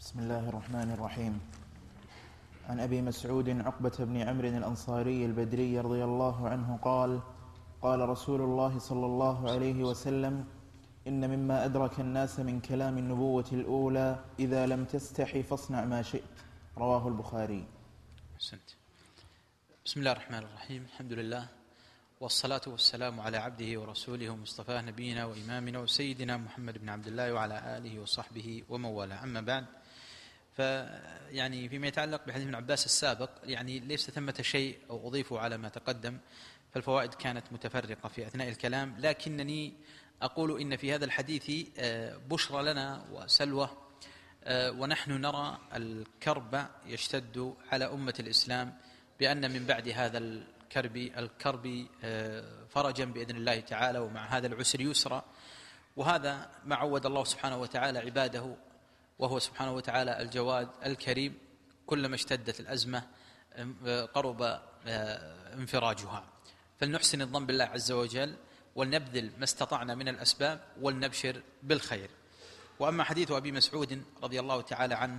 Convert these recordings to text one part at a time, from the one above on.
بسم الله الرحمن الرحيم. عن أبي مسعود عقبة بن عمرو الأنصاري البدري رضي الله عنه قال: قال رسول الله صلى الله عليه وسلم: إن مما أدرك الناس من كلام النبوة الأولى إذا لم تستحي فاصنع ما شئت. رواه البخاري. أحسنت. بسم الله الرحمن الرحيم. الحمد لله والصلاة والسلام على عبده ورسوله ومصطفاه نبينا وإمامنا وسيدنا محمد بن عبد الله وعلى آله وصحبه ومن والاه. أما بعد، فيما يتعلق بحديث ابن عباس السابق ليس ثمة شيء أو أضيفه على ما تقدم، فالفوائد كانت متفرقة في أثناء الكلام، لكنني أقول إن في هذا الحديث بشرى لنا وسلوى، ونحن نرى الكرب يشتد على أمة الإسلام بأن من بعد هذا الكرب فرجا بإذن الله تعالى، ومع هذا العسر يسرا، وهذا ما عود الله سبحانه وتعالى عباده، وهو سبحانه وتعالى الجواد الكريم. كلما اشتدت الأزمة قرب انفراجها، فلنحسن الظن بالله عز وجل، ولنبذل ما استطعنا من الأسباب، ولنبشر بالخير. وأما حديث أبي مسعود رضي الله تعالى عنه،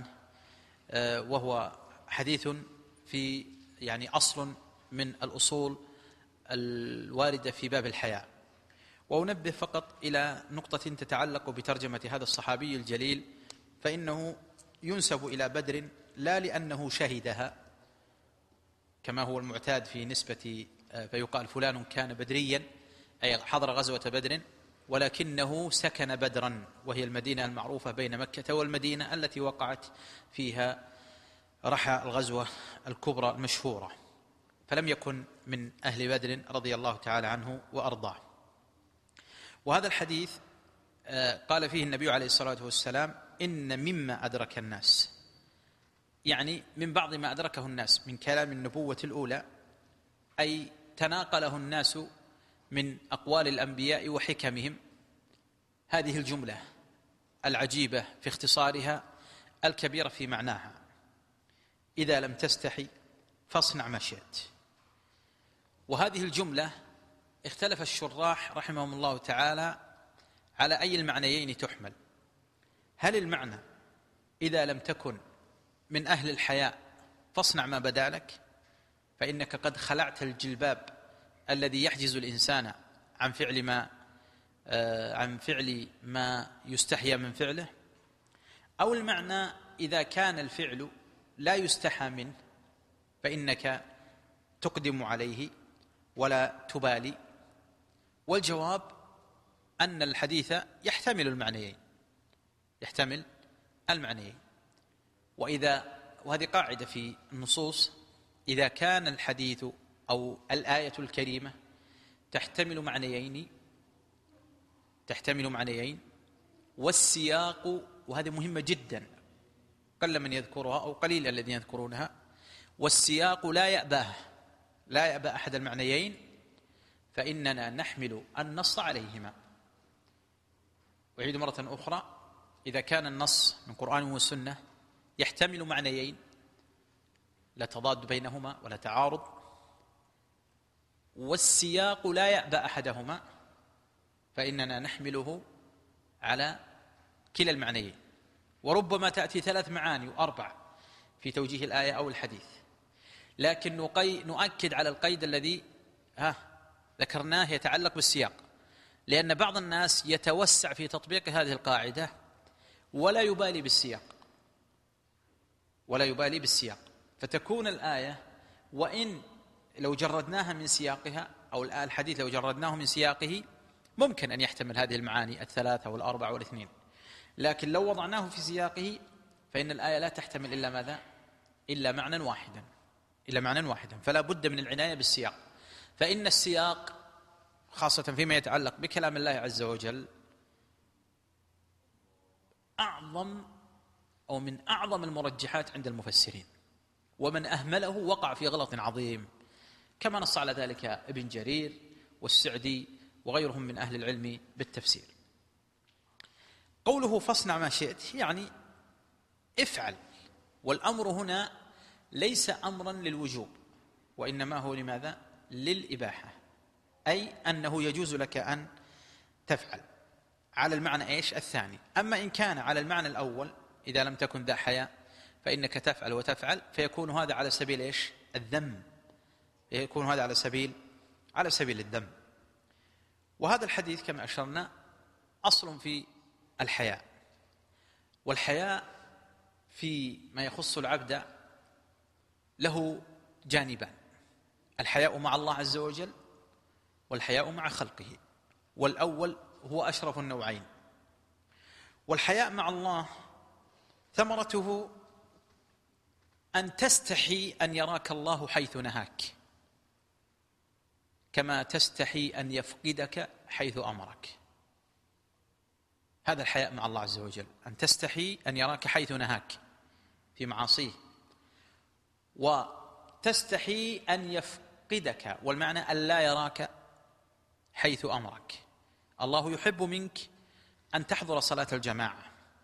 وهو حديث في أصل من الأصول الواردة في باب الحياء. وأنبه فقط إلى نقطة تتعلق بترجمة هذا الصحابي الجليل، فإنه ينسب إلى بدر لا لأنه شهدها كما هو المعتاد في نسبة، فيقال فلان كان بدريا أي حضر غزوة بدر، ولكنه سكن بدرا، وهي المدينة المعروفة بين مكة والمدينة التي وقعت فيها رحى الغزوة الكبرى المشهورة، فلم يكن من أهل بدر رضي الله تعالى عنه وأرضاه. وهذا الحديث قال فيه النبي عليه الصلاة والسلام: إن مما أدرك الناس، من بعض ما أدركه الناس من كلام النبوة الأولى، أي تناقله الناس من أقوال الأنبياء وحكمهم. هذه الجملة العجيبة في اختصارها، الكبيرة في معناها: إذا لم تستحي فاصنع ما شئت. وهذه الجملة اختلف الشراح رحمهم الله تعالى على أي المعنيين تحمل. هل المعنى إذا لم تكن من أهل الحياء فاصنع ما بدا لك، فإنك قد خلعت الجلباب الذي يحجز الإنسان عن فعل ما يستحيا من فعله، أو المعنى إذا كان الفعل لا يستحى منه فإنك تقدم عليه ولا تبالي؟ والجواب أن الحديث يحتمل المعنيين. وهذه قاعدة في النصوص: إذا كان الحديث أو الآية الكريمة تحتمل معنيين والسياق، وهذه مهمة جدا قل من يذكرها أو قليل الذين يذكرونها، والسياق لا يأبى أحد المعنيين، فإننا نحمل النص عليهما. وأعيد مرة أخرى: إذا كان النص من قرآن وسنة يحتمل معنيين لا تضاد بينهما ولا تعارض، والسياق لا يأبى أحدهما، فإننا نحمله على كلا المعنيين. وربما تأتي 3 معاني و4 في توجيه الآية أو الحديث، لكن نؤكد على القيد الذي ذكرناه يتعلق بالسياق، لأن بعض الناس يتوسع في تطبيق هذه القاعدة ولا يبالي بالسياق، فتكون الآية وإن لو جردناها من سياقها، أو الحديث لو جردناه من سياقه، ممكن أن يحتمل هذه المعاني 3 وال4 وال2، لكن لو وضعناه في سياقه فإن الآية لا تحتمل إلا ماذا؟ إلا معنى واحدا. فلا بد من العناية بالسياق، فإن السياق خاصة فيما يتعلق بكلام الله عز وجل من أعظم المرجحات عند المفسرين، ومن أهمله وقع في غلط عظيم، كما نص على ذلك ابن جرير والسعدي وغيرهم من أهل العلم بالتفسير. قوله فاصنع ما شئت افعل، والأمر هنا ليس أمرا للوجوب، وإنما هو لماذا؟ للإباحة، أي أنه يجوز لك أن تفعل على المعنى الثاني. أما إن كان على المعنى الأول، إذا لم تكن ذا حياء فإنك تفعل وتفعل، فيكون هذا على سبيل إيش؟ الذم، يكون هذا على سبيل الذم. وهذا الحديث كما أشرنا أصل في الحياء، والحياء في ما يخص العبد له جانبان: الحياء مع الله عز وجل والحياء مع خلقه، والأول هو أشرف النوعين. والحياء مع الله ثمرته أن تستحي أن يراك الله حيث نهاك، كما تستحي أن يفقدك حيث أمرك. هذا الحياء مع الله عز وجل، أن تستحي أن يراك حيث نهاك في معاصيه، وتستحي أن يفقدك، والمعنى أن لا يراك حيث أمرك. الله يحب منك أن تحضر صلاة الجماعة،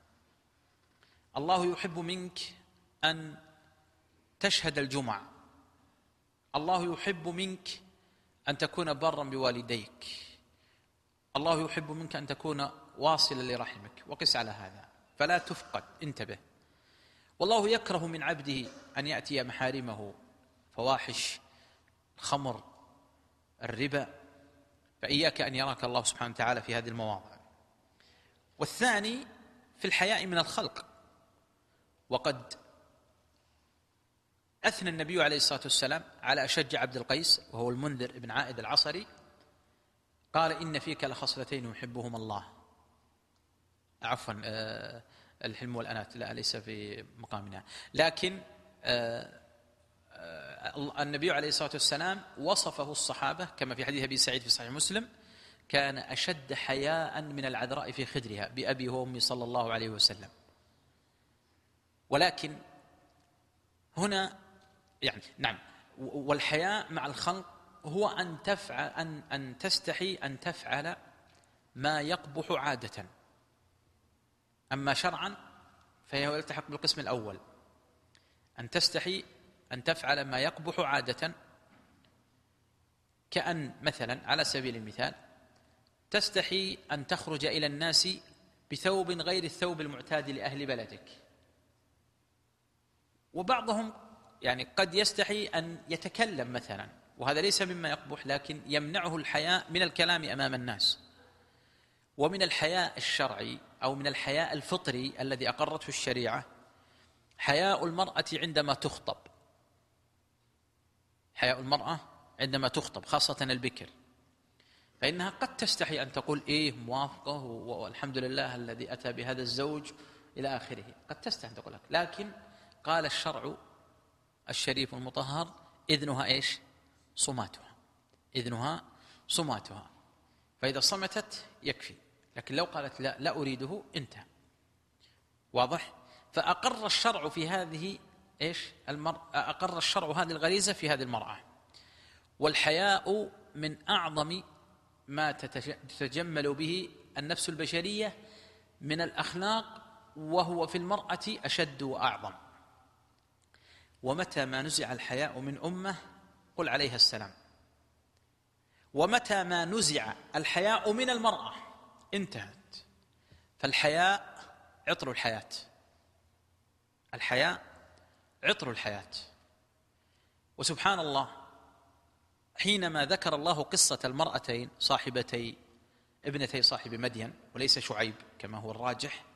الله يحب منك أن تشهد الجمعة، الله يحب منك أن تكون برا بوالديك، الله يحب منك أن تكون واصلا لرحمك، وقس على هذا فلا تفقد، انتبه. والله يكره من عبده أن يأتي محارمه، فواحش، الخمر، الربا، فإياك أن يراك الله سبحانه وتعالى في هذه المواضع. والثاني في الحياء من الخلق، وقد أثنى النبي عليه الصلاة والسلام على أشج عبد القيس وهو المنذر بن عائد العصري، قال: إن فيك لخصلتين يحبهما الله. عفوا، الحلم والأنات لا، ليس في مقامنا، لكن النبي عليه الصلاة والسلام وصفه الصحابة كما في حديث أبي سعيد في صحيح مسلم: كان أشد حياء من العذراء في خدرها، بأبي وأمي صلى الله عليه وسلم. ولكن هنا يعني نعم، والحياء مع الخلق هو أن تفعل أن تستحي أن تفعل ما يقبح عادة، أما شرعا فهو يلتحق بالقسم الأول، أن تستحي أن تفعل ما يقبح عادة، كأن مثلا على سبيل المثال تستحي أن تخرج إلى الناس بثوب غير الثوب المعتاد لأهل بلدك. وبعضهم يعني قد يستحي أن يتكلم مثلا، وهذا ليس مما يقبح، لكن يمنعه الحياء من الكلام أمام الناس. ومن الحياء الشرعي أو من الحياء الفطري الذي أقرته الشريعة حياء المرأة عندما تخطب، حياء المرأة عندما تخطب خاصة البكر، فإنها قد تستحي أن تقول إيه موافقة والحمد لله الذي أتى بهذا الزوج إلى آخره، قد تستحي أن تقول لك. لكن قال الشرع الشريف المطهر: إذنها إيش؟ صماتها، إذنها صماتها. فإذا صمتت يكفي، لكن لو قالت لا أريده انتهى. واضح؟ فأقر الشرع في هذه إيش؟ أقر الشرع هذه الغريزة في هذه المرأة. والحياء من أعظم ما تتجمل به النفس البشرية من الأخلاق، وهو في المرأة أشد وأعظم. ومتى ما نزع الحياء من أمة قل عليها السلام، ومتى ما نزع الحياء من المرأة انتهت. فالحياء عطر الحياة، الحياء عطر الحياة. وسبحان الله، حينما ذكر الله قصة المرأتين صاحبتي ابنتي صاحب مدين وليس شعيب كما هو الراجح،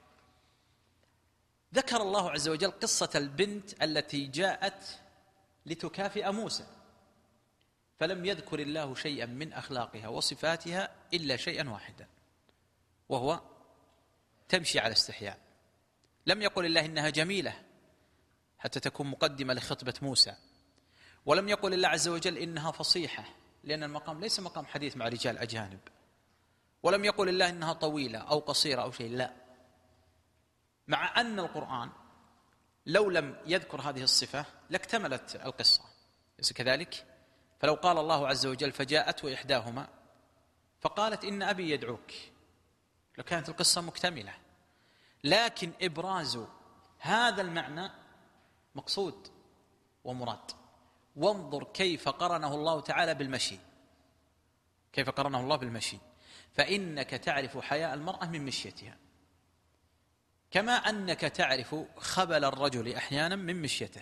ذكر الله عز وجل قصة البنت التي جاءت لتكافئ موسى، فلم يذكر الله شيئا من أخلاقها وصفاتها إلا شيئا واحدا، وهو تمشي على استحياء. لم يقل الله إنها جميلة حتى تكون مقدمة لخطبة موسى، ولم يقل الله عز وجل إنها فصيحة لأن المقام ليس مقام حديث مع رجال أجانب، ولم يقل الله إنها طويلة أو قصيرة أو شيء، لا، مع أن القرآن لو لم يذكر هذه الصفة لاكتملت القصة، ليس كذلك؟ فلو قال الله عز وجل فجاءته إحداهما فقالت إن أبي يدعوك لكانت القصة مكتملة، لكن إبراز هذا المعنى مقصود ومراد. وانظر كيف قرنه الله تعالى بالمشي، كيف قرنه الله بالمشي، فإنك تعرف حياء المرأة من مشيتها. كما أنك تعرف خبل الرجل أحيانا من مشيته.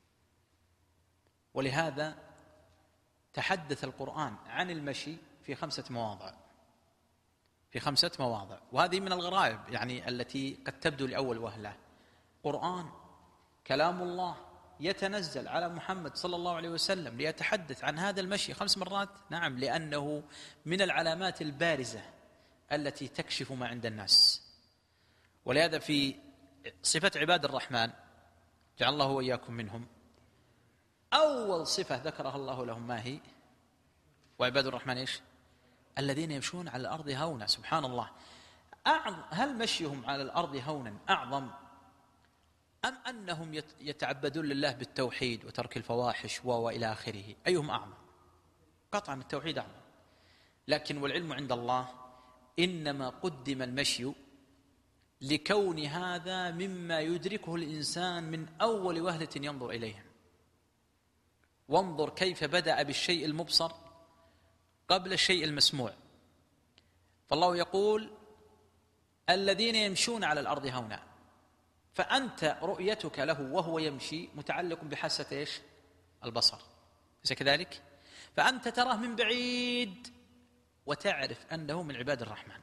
ولهذا تحدث القرآن عن المشي في 5 مواضع، في 5 مواضع، وهذه من الغرائب يعني التي قد تبدو لأول وهلة. قرآن كلام الله يتنزل على محمد صلى الله عليه وسلم ليتحدث عن هذا المشي 5 مرات. نعم، لأنه من العلامات البارزة التي تكشف ما عند الناس. ولهذا في صفة عباد الرحمن جعل الله وإياكم منهم، أول صفة ذكرها الله لهم ما هي؟ وعباد الرحمن إيش؟ الذين يمشون على الأرض هونا. سبحان الله، هل مشيهم على الأرض هونا أعظم أم أنهم يتعبدون لله بالتوحيد وترك الفواحش وإلى آخره؟ أيهم أعظم؟ قطعا التوحيد أعظم، لكن والعلم عند الله إنما قدم المشي لكون هذا مما يدركه الإنسان من أول وهلة ينظر إليهم. وانظر كيف بدأ بالشيء المبصر قبل الشيء المسموع. فالله يقول الذين يمشون على الأرض هونا، فأنت رؤيتك له وهو يمشي متعلق بحاسة إيش؟ البصر، ليس كذلك؟ فأنت تراه من بعيد وتعرف أنه من عباد الرحمن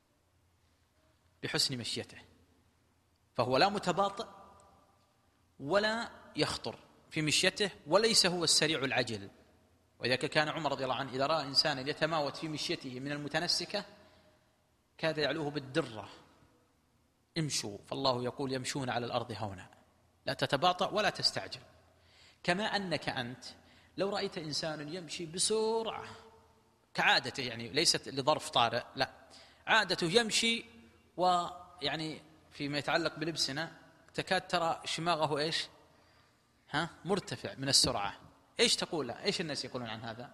بحسن مشيته، فهو لا متباطئ ولا يخطر في مشيته، وليس هو السريع العجل. وإذا كان عمر رضي الله عنه إذا رأى إنسانا يتماوت في مشيته من المتنسكة كاد يعلوه بالدرة: امشوا. فالله يقول يمشون على الأرض هونا، لا تتباطأ ولا تستعجل. كما أنك أنت لو رأيت إنسان يمشي بسرعة كعادته، يعني ليست لظرف طارئ، لا، عادته يمشي، ويعني فيما يتعلق بلبسنا تكاد ترى شماغه إيش؟ مرتفع من السرعة. إيش تقول له؟ إيش الناس يقولون عن هذا؟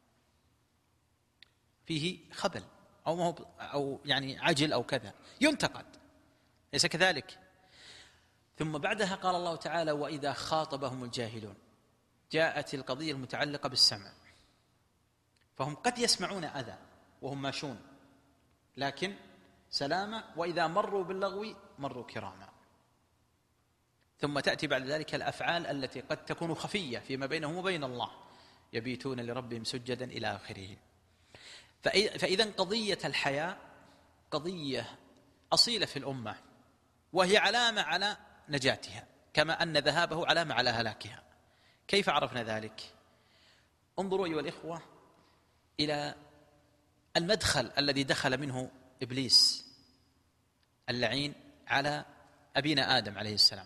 فيه خبل أو يعني عجل أو كذا، ينتقد، ليس كذلك؟ ثم بعدها قال الله تعالى: وإذا خاطبهم الجاهلون. جاءت القضية المتعلقة بالسمع، فهم قد يسمعون أذى وهم ماشون، لكن سلامة. وإذا مروا باللغو مروا كراما. ثم تأتي بعد ذلك الأفعال التي قد تكون خفية فيما بينهم وبين الله: يبيتون لربهم سجدا إلى آخره. فإذا قضية الحياء قضية أصيلة في الأمة، وهي علامة على نجاتها، كما أن ذهابه علامة على هلاكها. كيف عرفنا ذلك؟ انظروا أيها الإخوة إلى المدخل الذي دخل منه إبليس اللعين على أبينا آدم عليه السلام.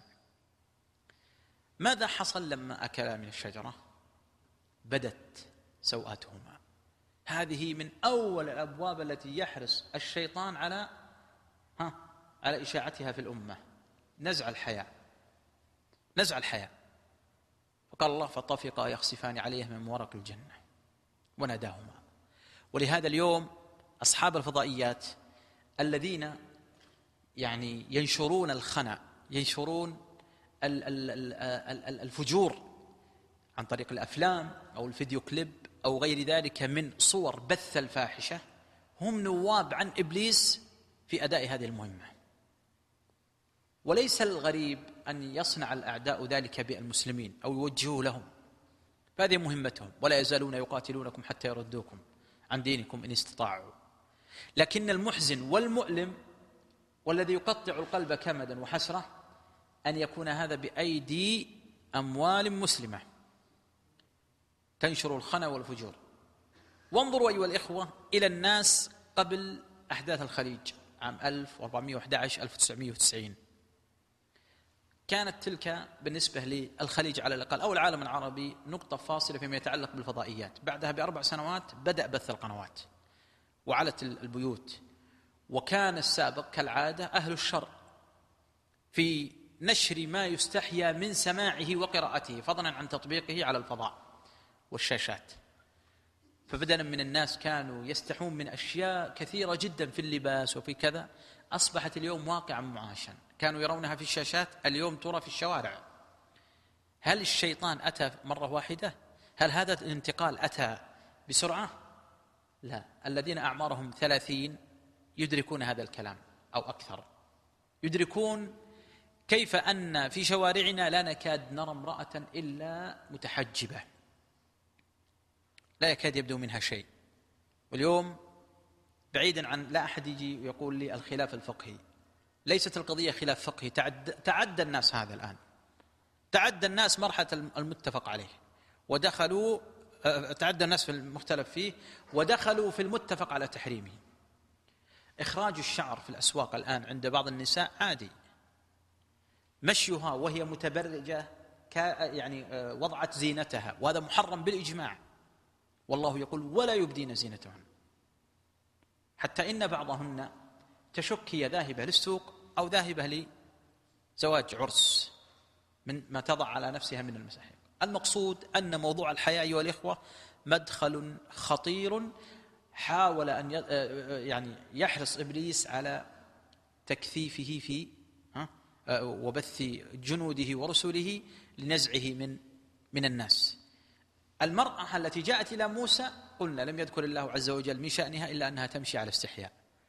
ماذا حصل لما أكلا من الشجرة؟ بدت سوآتهما. هذه من أول الأبواب التي يحرص الشيطان على إشاعتها في الأمة: نزع الحياء، نزع الحياء. فقال الله: فطفقا يخصفان عليه من ورق الجنة وناداهما. ولهذا اليوم أصحاب الفضائيات الذين يعني ينشرون الخنا، ينشرون الفجور عن طريق الأفلام أو الفيديو كليب أو غير ذلك من صور بث الفاحشة، هم نواب عن إبليس في أداء هذه المهمة. وليس الغريب أن يصنع الأعداء ذلك بالمسلمين أو يوجهوا لهم، فهذه مهمتهم: ولا يزالون يقاتلونكم حتى يردوكم عن دينكم إن استطاعوا. لكن المحزن والمؤلم والذي يقطع القلب كمدا وحسرة أن يكون هذا بأيدي أموال مسلمة تنشر الخنا والفجور. وانظروا أيها الإخوة إلى الناس قبل أحداث الخليج عام 1411-1990. كانت تلك بالنسبة للخليج على الأقل أو العالم العربي نقطة فاصلة فيما يتعلق بالفضائيات. بعدها ب4 سنوات بدأ بث القنوات وعلت البيوت، وكان السابق كالعادة أهل الشر في نشر ما يستحيا من سماعه وقراءته، فضلا عن تطبيقه على الفضاء والشاشات. فبدلا من الناس كانوا يستحون من أشياء كثيرة جدا في اللباس وفي كذا، أصبحت اليوم واقعا معاشا. كانوا يرونها في الشاشات، اليوم ترى في الشوارع. هل الشيطان أتى مرة واحدة؟ هل هذا الانتقال أتى بسرعة؟ لا. الذين أعمارهم 30 يدركون هذا الكلام أو أكثر. يدركون كيف أن في شوارعنا لا نكاد نرى امرأة إلا متحجبة، لا يكاد يبدو منها شيء. واليوم بعيدا عن لا أحد يجي ويقول لي الخلاف الفقهي، ليست القضية خلاف فقهي، تعدى الناس هذا الآن، تعدى الناس مرحلة المتفق عليه ودخلوا، تعدى الناس في المختلف فيه ودخلوا في المتفق على تحريمه. إخراج الشعر في الأسواق الآن عند بعض النساء عادي، مشيها وهي متبرجة يعني وضعت زينتها، وهذا محرم بالإجماع، والله يقول ولا يبدين زينتهن، حتى إن بعضهن تشك هي ذاهبة للسوق أو ذاهبة لزواج عرس من ما تضع على نفسها من المساحيق. المقصود أن موضوع الحياء أيها الإخوة مدخل خطير، حاول أن يعني يحرص إبليس على تكثيفه في وبث جنوده ورسله لنزعه من الناس. المرأة التي جاءت إلى موسى قلنا لم يذكر الله عز وجل من شأنها إلا أنها تمشي على استحياء،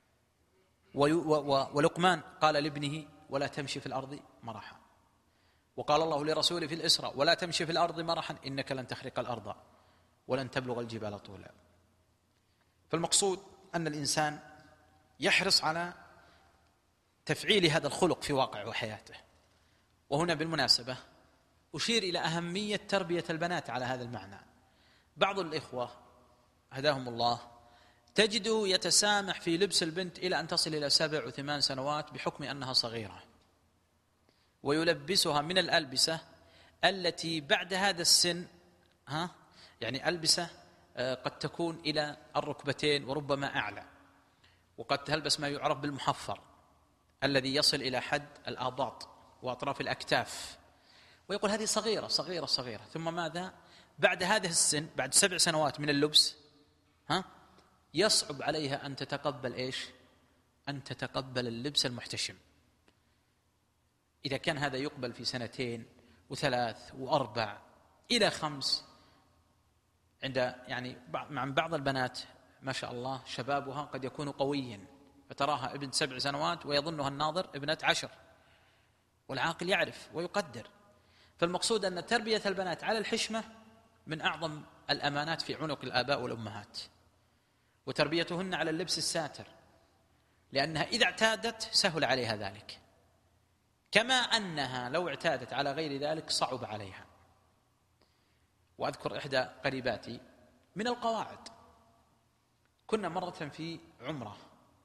ولقمان قال لابنه ولا تمشي في الأرض مرحا، وقال الله لرسوله في الإسراء ولا تمشي في الأرض مرحا إنك لن تخرق الأرض ولن تبلغ الجبال طولا. فالمقصود أن الإنسان يحرص على تفعيل هذا الخلق في واقع وحياته. وهنا بالمناسبة أشير إلى أهمية تربية البنات على هذا المعنى. بعض الإخوة هداهم الله تجده يتسامح في لبس البنت إلى أن تصل إلى 7 و8 سنوات بحكم أنها صغيرة، ويلبسها من الألبسة التي بعد هذا السن يعني ألبسة قد تكون إلى الركبتين وربما أعلى، وقد تلبس ما يعرف بالمحفر الذي يصل إلى حد الآباط وأطراف الأكتاف، ويقول هذه صغيرة صغيرة صغيرة. ثم ماذا؟ بعد هذا السن، بعد 7 سنوات من اللبس يصعب عليها أن تتقبل إيش؟ أن تتقبل اللبس المحتشم. إذا كان هذا يقبل في 2 و3 و4 إلى 5، عند يعني مع بعض البنات ما شاء الله شبابها قد يكون قويا، فتراها ابن 7 سنوات ويظنها الناظر ابنة 10، والعاقل يعرف ويقدر. فالمقصود أن تربية البنات على الحشمة من أعظم الأمانات في عنق الآباء والأمهات، وتربيتهن على اللبس الساتر، لأنها إذا اعتادت سهل عليها ذلك، كما أنها لو اعتادت على غير ذلك صعب عليها. وأذكر إحدى قريباتي من القواعد، كنا مرة في عمرة،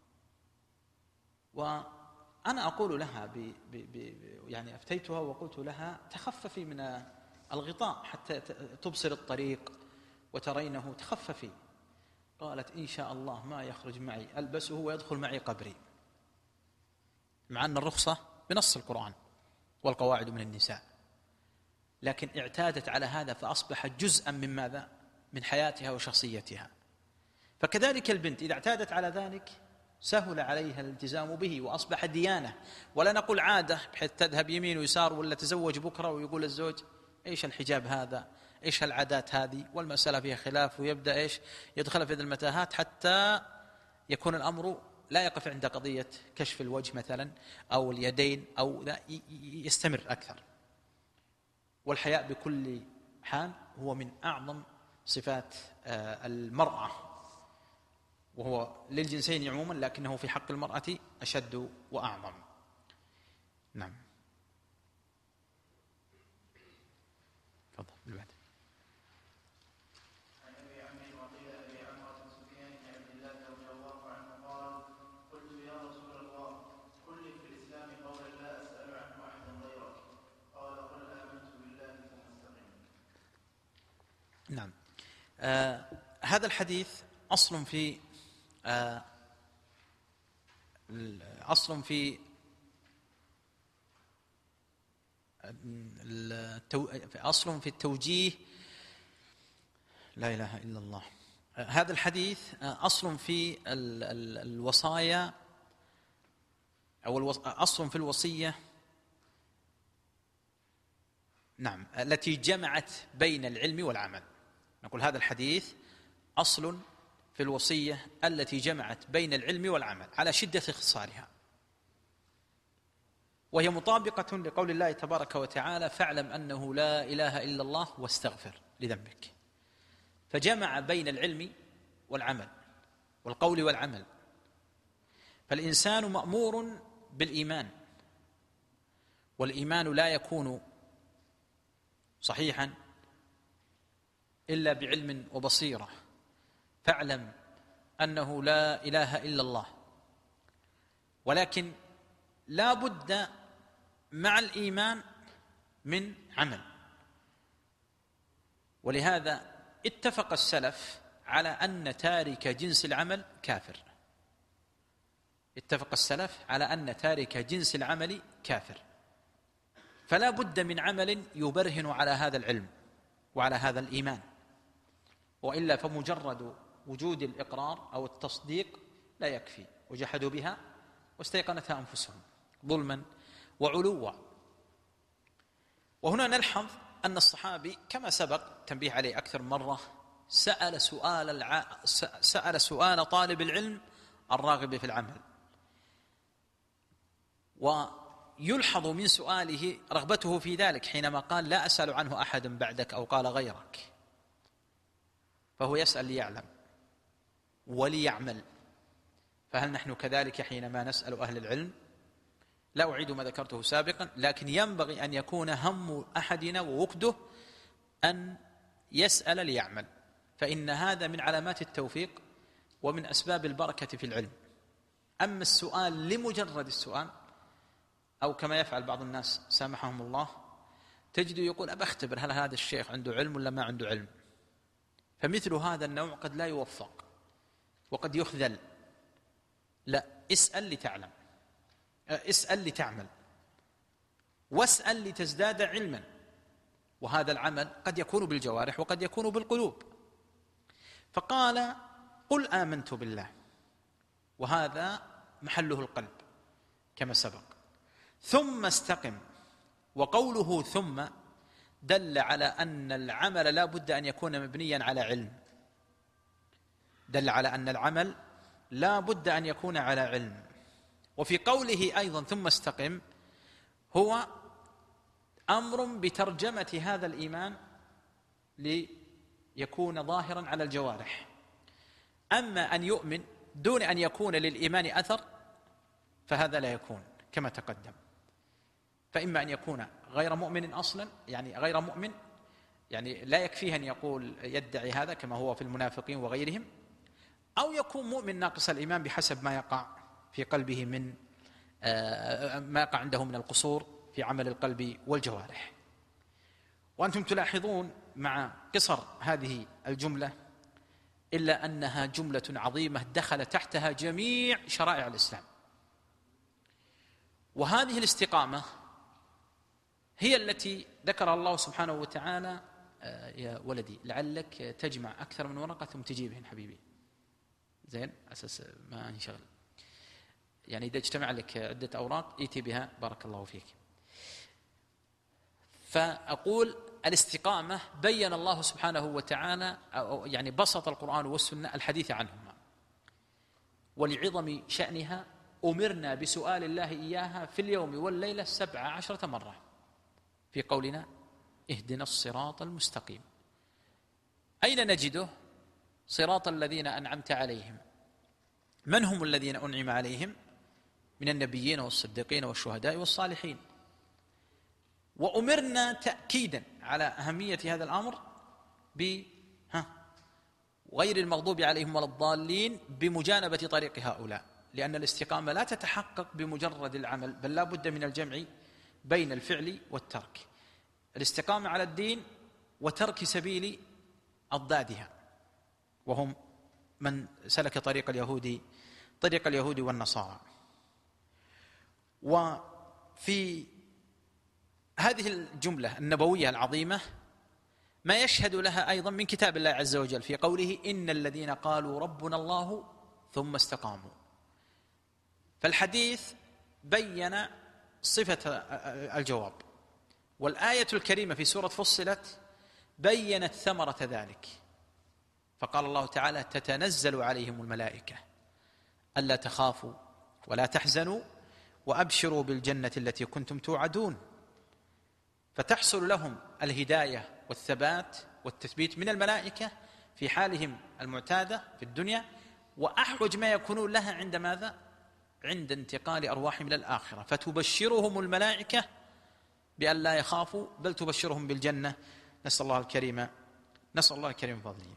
وأنا أقول لها يعني أفتيتها وقلت لها تخففي من الغطاء حتى تبصر الطريق وترينه، تخففي. قالت إن شاء الله ما يخرج معي ألبسه ويدخل معي قبري، مع أن الرخصة بنص القرآن والقواعد من النساء، لكن اعتادت على هذا فأصبح جزءا من ماذا؟ من حياتها وشخصيتها. فكذلك البنت إذا اعتادت على ذلك سهل عليها الالتزام به وأصبح ديانة، ولا نقول عادة بحيث تذهب يمين ويسار ولا تزوج بكرة ويقول الزوج إيش الحجاب هذا، إيش العادات هذه، والمسألة فيها خلاف، ويبدأ إيش يدخل في هذه المتاهات حتى يكون الأمر لا يقف عند قضية كشف الوجه مثلا أو اليدين أو يستمر أكثر. والحياء بكل حال هو من أعظم صفات المرأة، وهو للجنسين عموما، لكنه في حق المرأة أشد وأعظم. نعم. تفضل بالبعد. نعم. هذا الحديث أصل في التوجيه. لا إله إلا الله. هذا الحديث أصل في الوصايا، أو أصل في الوصية، نعم، التي جمعت بين العلم والعمل. نقول هذا الحديث أصل في الوصية التي جمعت بين العلم والعمل على شدة اختصارها. وهي مطابقة لقول الله تبارك وتعالى: فاعلم أنه لا إله إلا الله واستغفر لذنبك. فجمع بين العلم والعمل والقول والعمل. فالإنسان مأمور بالإيمان، والإيمان لا يكون صحيحا إلا بعلم وبصيرة. فاعلم أنه لا إله إلا الله، ولكن لا بد مع الإيمان من عمل. ولهذا اتفق السلف على أن تارك جنس العمل كافر. اتفق السلف على أن تارك جنس العمل كافر. فلا بد من عمل يبرهن على هذا العلم وعلى هذا الإيمان، وإلا فمجرد وجود الإقرار أو التصديق لا يكفي. وجحدوا بها واستيقنتها أنفسهم ظلما وعلوا. وهنا نلحظ أن الصحابي كما سبق تنبيه عليه أكثر مرة سأل سؤال طالب العلم الراغب في العمل، ويلحظ من سؤاله رغبته في ذلك حينما قال: لا أسأل عنه أحد بعدك، أو قال غيرك. فهو يسأل ليعلم وليعمل. فهل نحن كذلك حينما نسأل أهل العلم؟ لا أعيد ما ذكرته سابقا، لكن ينبغي أن يكون هم أحدنا ووقده أن يسأل ليعمل، فإن هذا من علامات التوفيق ومن أسباب البركة في العلم. أما السؤال لمجرد السؤال، أو كما يفعل بعض الناس سامحهم الله، تجده يقول: أبى أختبر هل هذا الشيخ عنده علم ولا ما عنده علم. فمثل هذا النوع قد لا يوفق وقد يخذل. لا، اسأل لتعلم، اسأل لتعمل، واسأل لتزداد علما. وهذا العمل قد يكون بالجوارح وقد يكون بالقلوب. فقال: قل آمنت بالله، وهذا محله القلب كما سبق. ثم استقم. وقوله ثم دل على أن العمل لا بد أن يكون مبنيا على علم. دل على أن العمل لا بد أن يكون على علم. وفي قوله أيضا ثم استقم هو أمر بترجمة هذا الإيمان ليكون ظاهرا على الجوارح. أما أن يؤمن دون أن يكون للإيمان أثر فهذا لا يكون كما تقدم. فإما أن يكون غير مؤمن أصلا، يعني غير مؤمن، يعني لا يكفيه أن يقول يدعي هذا كما هو في المنافقين وغيرهم، أو يكون مؤمن ناقص الإيمان بحسب ما يقع في قلبه من ما يقع عنده من القصور في عمل القلب والجوارح. وأنتم تلاحظون مع قصر هذه الجملة إلا أنها جملة عظيمة دخل تحتها جميع شرائع الإسلام. وهذه الاستقامة هي التي ذكرها الله سبحانه وتعالى. يا ولدي لعلك تجمع أكثر من ورقة ثم تجيبهن حبيبي، زين، أساس ما انشغل. يعني إذا اجتمع لك عدة أوراق ائتي بها بارك الله فيك. فأقول الاستقامة بين الله سبحانه وتعالى، يعني بسط القرآن والسنة الحديث عنهما، ولعظم شأنها أمرنا بسؤال الله إياها في اليوم والليلة 17 مرة في قولنا اهدنا الصراط المستقيم. أين نجده؟ صراط الذين أنعمت عليهم. من هم الذين أنعم عليهم؟ من النبيين والصديقين والشهداء والصالحين. وأمرنا تأكيدا على أهمية هذا الأمر غير المغضوب عليهم ولا الضالين بمجانبة طريق هؤلاء، لأن الاستقامة لا تتحقق بمجرد العمل، بل لا بد من الجمع بين الفعل والترك. الاستقامة على الدين وترك سبيل أضدادها، وهم من سلك طريق اليهود والنصارى. وفي هذه الجملة النبوية العظيمة ما يشهد لها أيضا من كتاب الله عز وجل في قوله إن الذين قالوا ربنا الله ثم استقاموا. فالحديث بين صفة الجواب، والآية الكريمة في سورة فصلت بينت ثمرة ذلك. فقال الله تعالى تتنزل عليهم الملائكة ألا تخافوا ولا تحزنوا وأبشروا بالجنة التي كنتم توعدون، فتحصل لهم الهداية والثبات والتثبيت من الملائكة في حالهم المعتادة في الدنيا، وأحوج ما يكونون لها عند ماذا؟ عند انتقال أرواحهم إلى الآخرة، فتبشرهم الملائكة بأن لا يخافوا، بل تبشرهم بالجنة. نسأل الله الكريم فضله.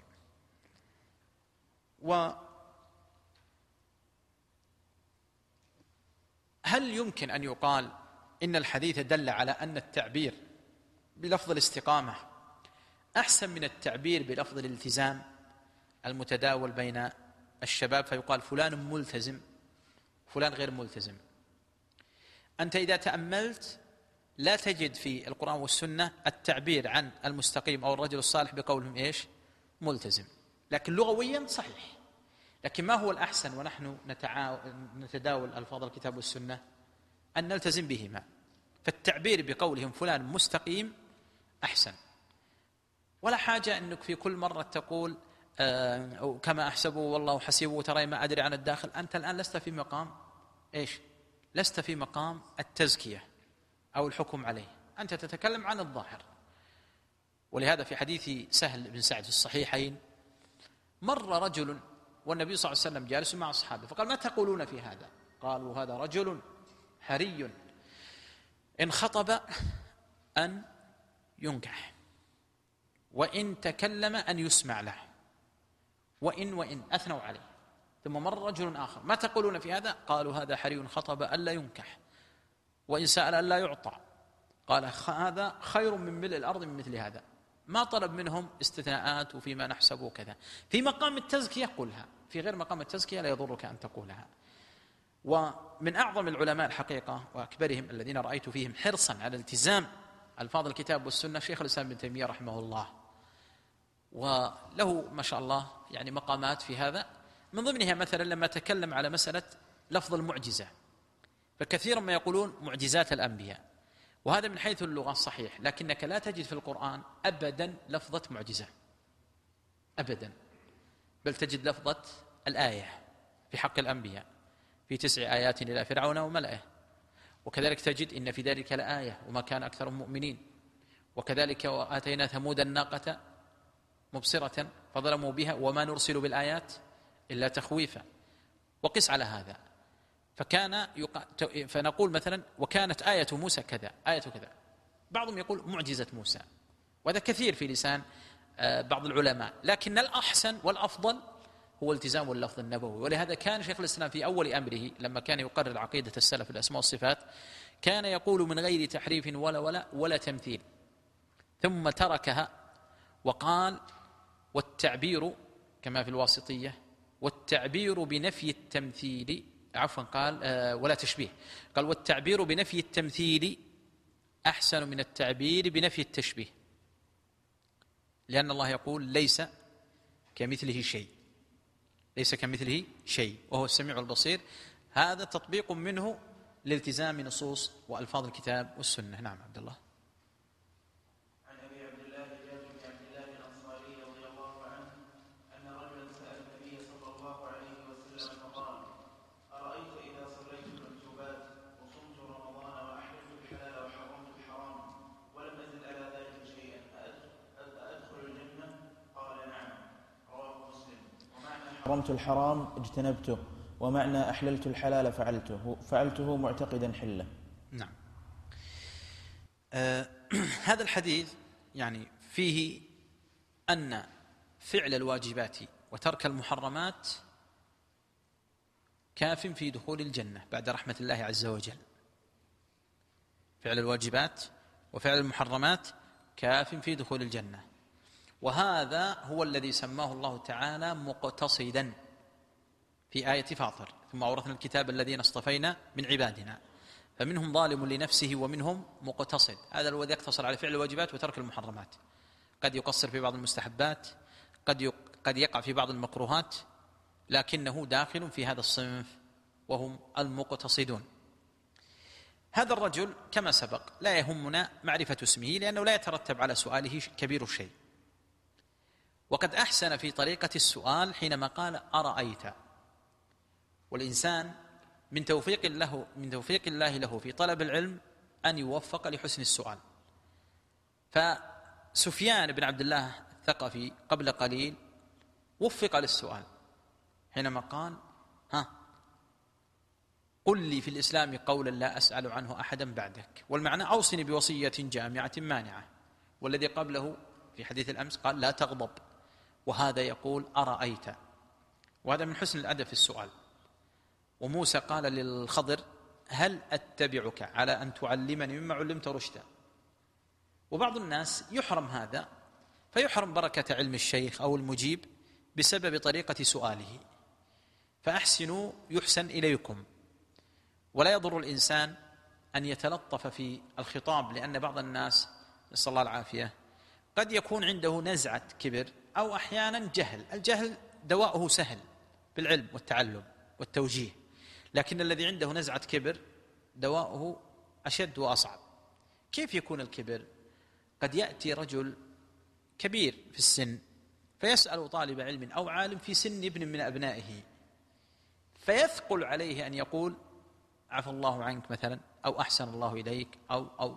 وهل يمكن أن يقال إن الحديث دل على أن التعبير بلفظ الاستقامة أحسن من التعبير بلفظ الالتزام المتداول بين الشباب، فيقال فلان ملتزم فلان غير ملتزم؟ أنت إذا تأملت لا تجد في القرآن والسنة التعبير عن المستقيم أو الرجل الصالح بقولهم إيش؟ ملتزم، لكن لغويا صحيح. لكن ما هو الأحسن ونحن نتداول ألفاظ الكتاب والسنة؟ أن نلتزم بهما، فالتعبير بقولهم فلان مستقيم أحسن. ولا حاجة أنك في كل مرة تقول كما أحسبه والله حسيبه ترى ما أدري عن الداخل. أنت الآن لست في مقام إيش؟ لست في مقام التزكية أو الحكم عليه، أنت تتكلم عن الظاهر. ولهذا في حديث سهل بن سعد في الصحيحين مر رجل والنبي صلى الله عليه وسلم جالس مع أصحابه، فقال ما تقولون في هذا؟ قالوا هذا رجل حري إن خطب أن ينكح، وإن تكلم أن يسمع له، وإن أثنوا عليه. ثم مر رجل آخر ما تقولون في هذا؟ قالوا هذا حري خطب ألا ينكح، وإن سأل ألا يعطى. قال هذا خير من ملء الأرض من مثل هذا. ما طلب منهم استثناءات وفيما نحسبه كذا. في مقام التزكية قلها، في غير مقام التزكية لا يضرك أن تقولها. ومن أعظم العلماء الحقيقة وأكبرهم الذين رأيت فيهم حرصا على التزام ألفاظ الكتاب والسنة شيخ الإسلام ابن تيمية رحمه الله، وله ما شاء الله يعني مقامات في هذا. من ضمنها مثلا لما تكلم على مسألة لفظ المعجزة، فكثيرا ما يقولون معجزات الأنبياء، وهذا من حيث اللغة صحيح، لكنك لا تجد في القرآن أبدا لفظة معجزة أبدا، بل تجد لفظة الآية في حق الأنبياء في 9 آيات إلى فرعون وملئه، وكذلك تجد إن في ذلك لآية وما كان أكثر مؤمنين، وكذلك وآتينا ثمود الناقة مبصرة فظلموا بها وما نرسل بالآيات إلا تخويفا. وقس على هذا، فنقول مثلا وكانت آية موسى كذا آية كذا، بعضهم يقول معجزة موسى، وهذا كثير في لسان بعض العلماء، لكن الأحسن والأفضل هو التزام اللفظ النبوي. ولهذا كان شيخ الإسلام في أول أمره لما كان يقرر عقيدة السلف الأسماء والصفات كان يقول من غير تحريف ولا تمثيل، ثم تركها وقال والتعبير كما في الواسطية والتعبير بنفي التمثيل قال ولا تشبيه، قال والتعبير بنفي التمثيل أحسن من التعبير بنفي التشبيه، لأن الله يقول ليس كمثله شيء وهو السميع البصير. هذا تطبيق منه لالتزام نصوص وألفاظ الكتاب والسنة. نعم عبد الله. عن أبي عبد الله جابر بن عبد الله الأنصاري رضي الله عنه أن رجلا سأل النبي صلى الله عليه وسلم فقال أرأيت إذا صليت المكتوبات وصمت رمضان وأحللت الحلال وحرمت الحرام ولم أزد على ذلك شيئا أدخل الجنة؟ قال نعم. رواه مسلم. ومعنى حرمت الحرام اجتنبته، ومعنى أحللت الحلال فعلته معتقدا حله. نعم. هذا الحديث يعني فيه أن فعل الواجبات وترك المحرمات كاف في دخول الجنة بعد رحمة الله عز وجل. فعل الواجبات وفعل المحرمات كاف في دخول الجنة، وهذا هو الذي سماه الله تعالى مقتصدا في آية فاطر ثم أورثنا الكتاب الذين اصطفينا من عبادنا فمنهم ظالم لنفسه ومنهم مقتصد. هذا الذي يقتصر على فعل الواجبات وترك المحرمات، قد يقصر في بعض المستحبات، قد يقع في بعض المكروهات، لكنه داخل في هذا الصنف وهم المقتصدون. هذا الرجل كما سبق لا يهمنا معرفة اسمه لأنه لا يترتب على سؤاله كبير الشيء، وقد أحسن في طريقة السؤال حينما قال أرأيت. والإنسان من توفيق الله له في طلب العلم أن يوفق لحسن السؤال. فسفيان بن عبد الله الثقفي قبل قليل وفق للسؤال حينما قال: قل لي في الإسلام قولا لا أسأل عنه أحدا بعدك، والمعنى أوصني بوصية جامعة مانعة. والذي قبله في حديث الأمس قال: لا تغضب، وهذا يقول: أرأيت. وهذا من حسن الأدب في السؤال. وموسى قال للخضر: هل أتبعك على أن تعلمني مما علمت رشدا. وبعض الناس يحرم هذا، فيحرم بركة علم الشيخ أو المجيب بسبب طريقة سؤاله. فأحسنوا يحسن إليكم، ولا يضر الإنسان أن يتلطف في الخطاب، لأن بعض الناس نسأل الله العافية قد يكون عنده نزعة كبر أو أحيانا جهل. الجهل دواؤه سهل بالعلم والتعلم والتوجيه، لكن الذي عنده نزعة كبر دواؤه أشد وأصعب. كيف يكون الكبر؟ قد يأتي رجل كبير في السن فيسأل طالب علم أو عالم في سن ابن من أبنائه، فيثقل عليه أن يقول: عفى الله عنك مثلا، أو أحسن الله إليك، أو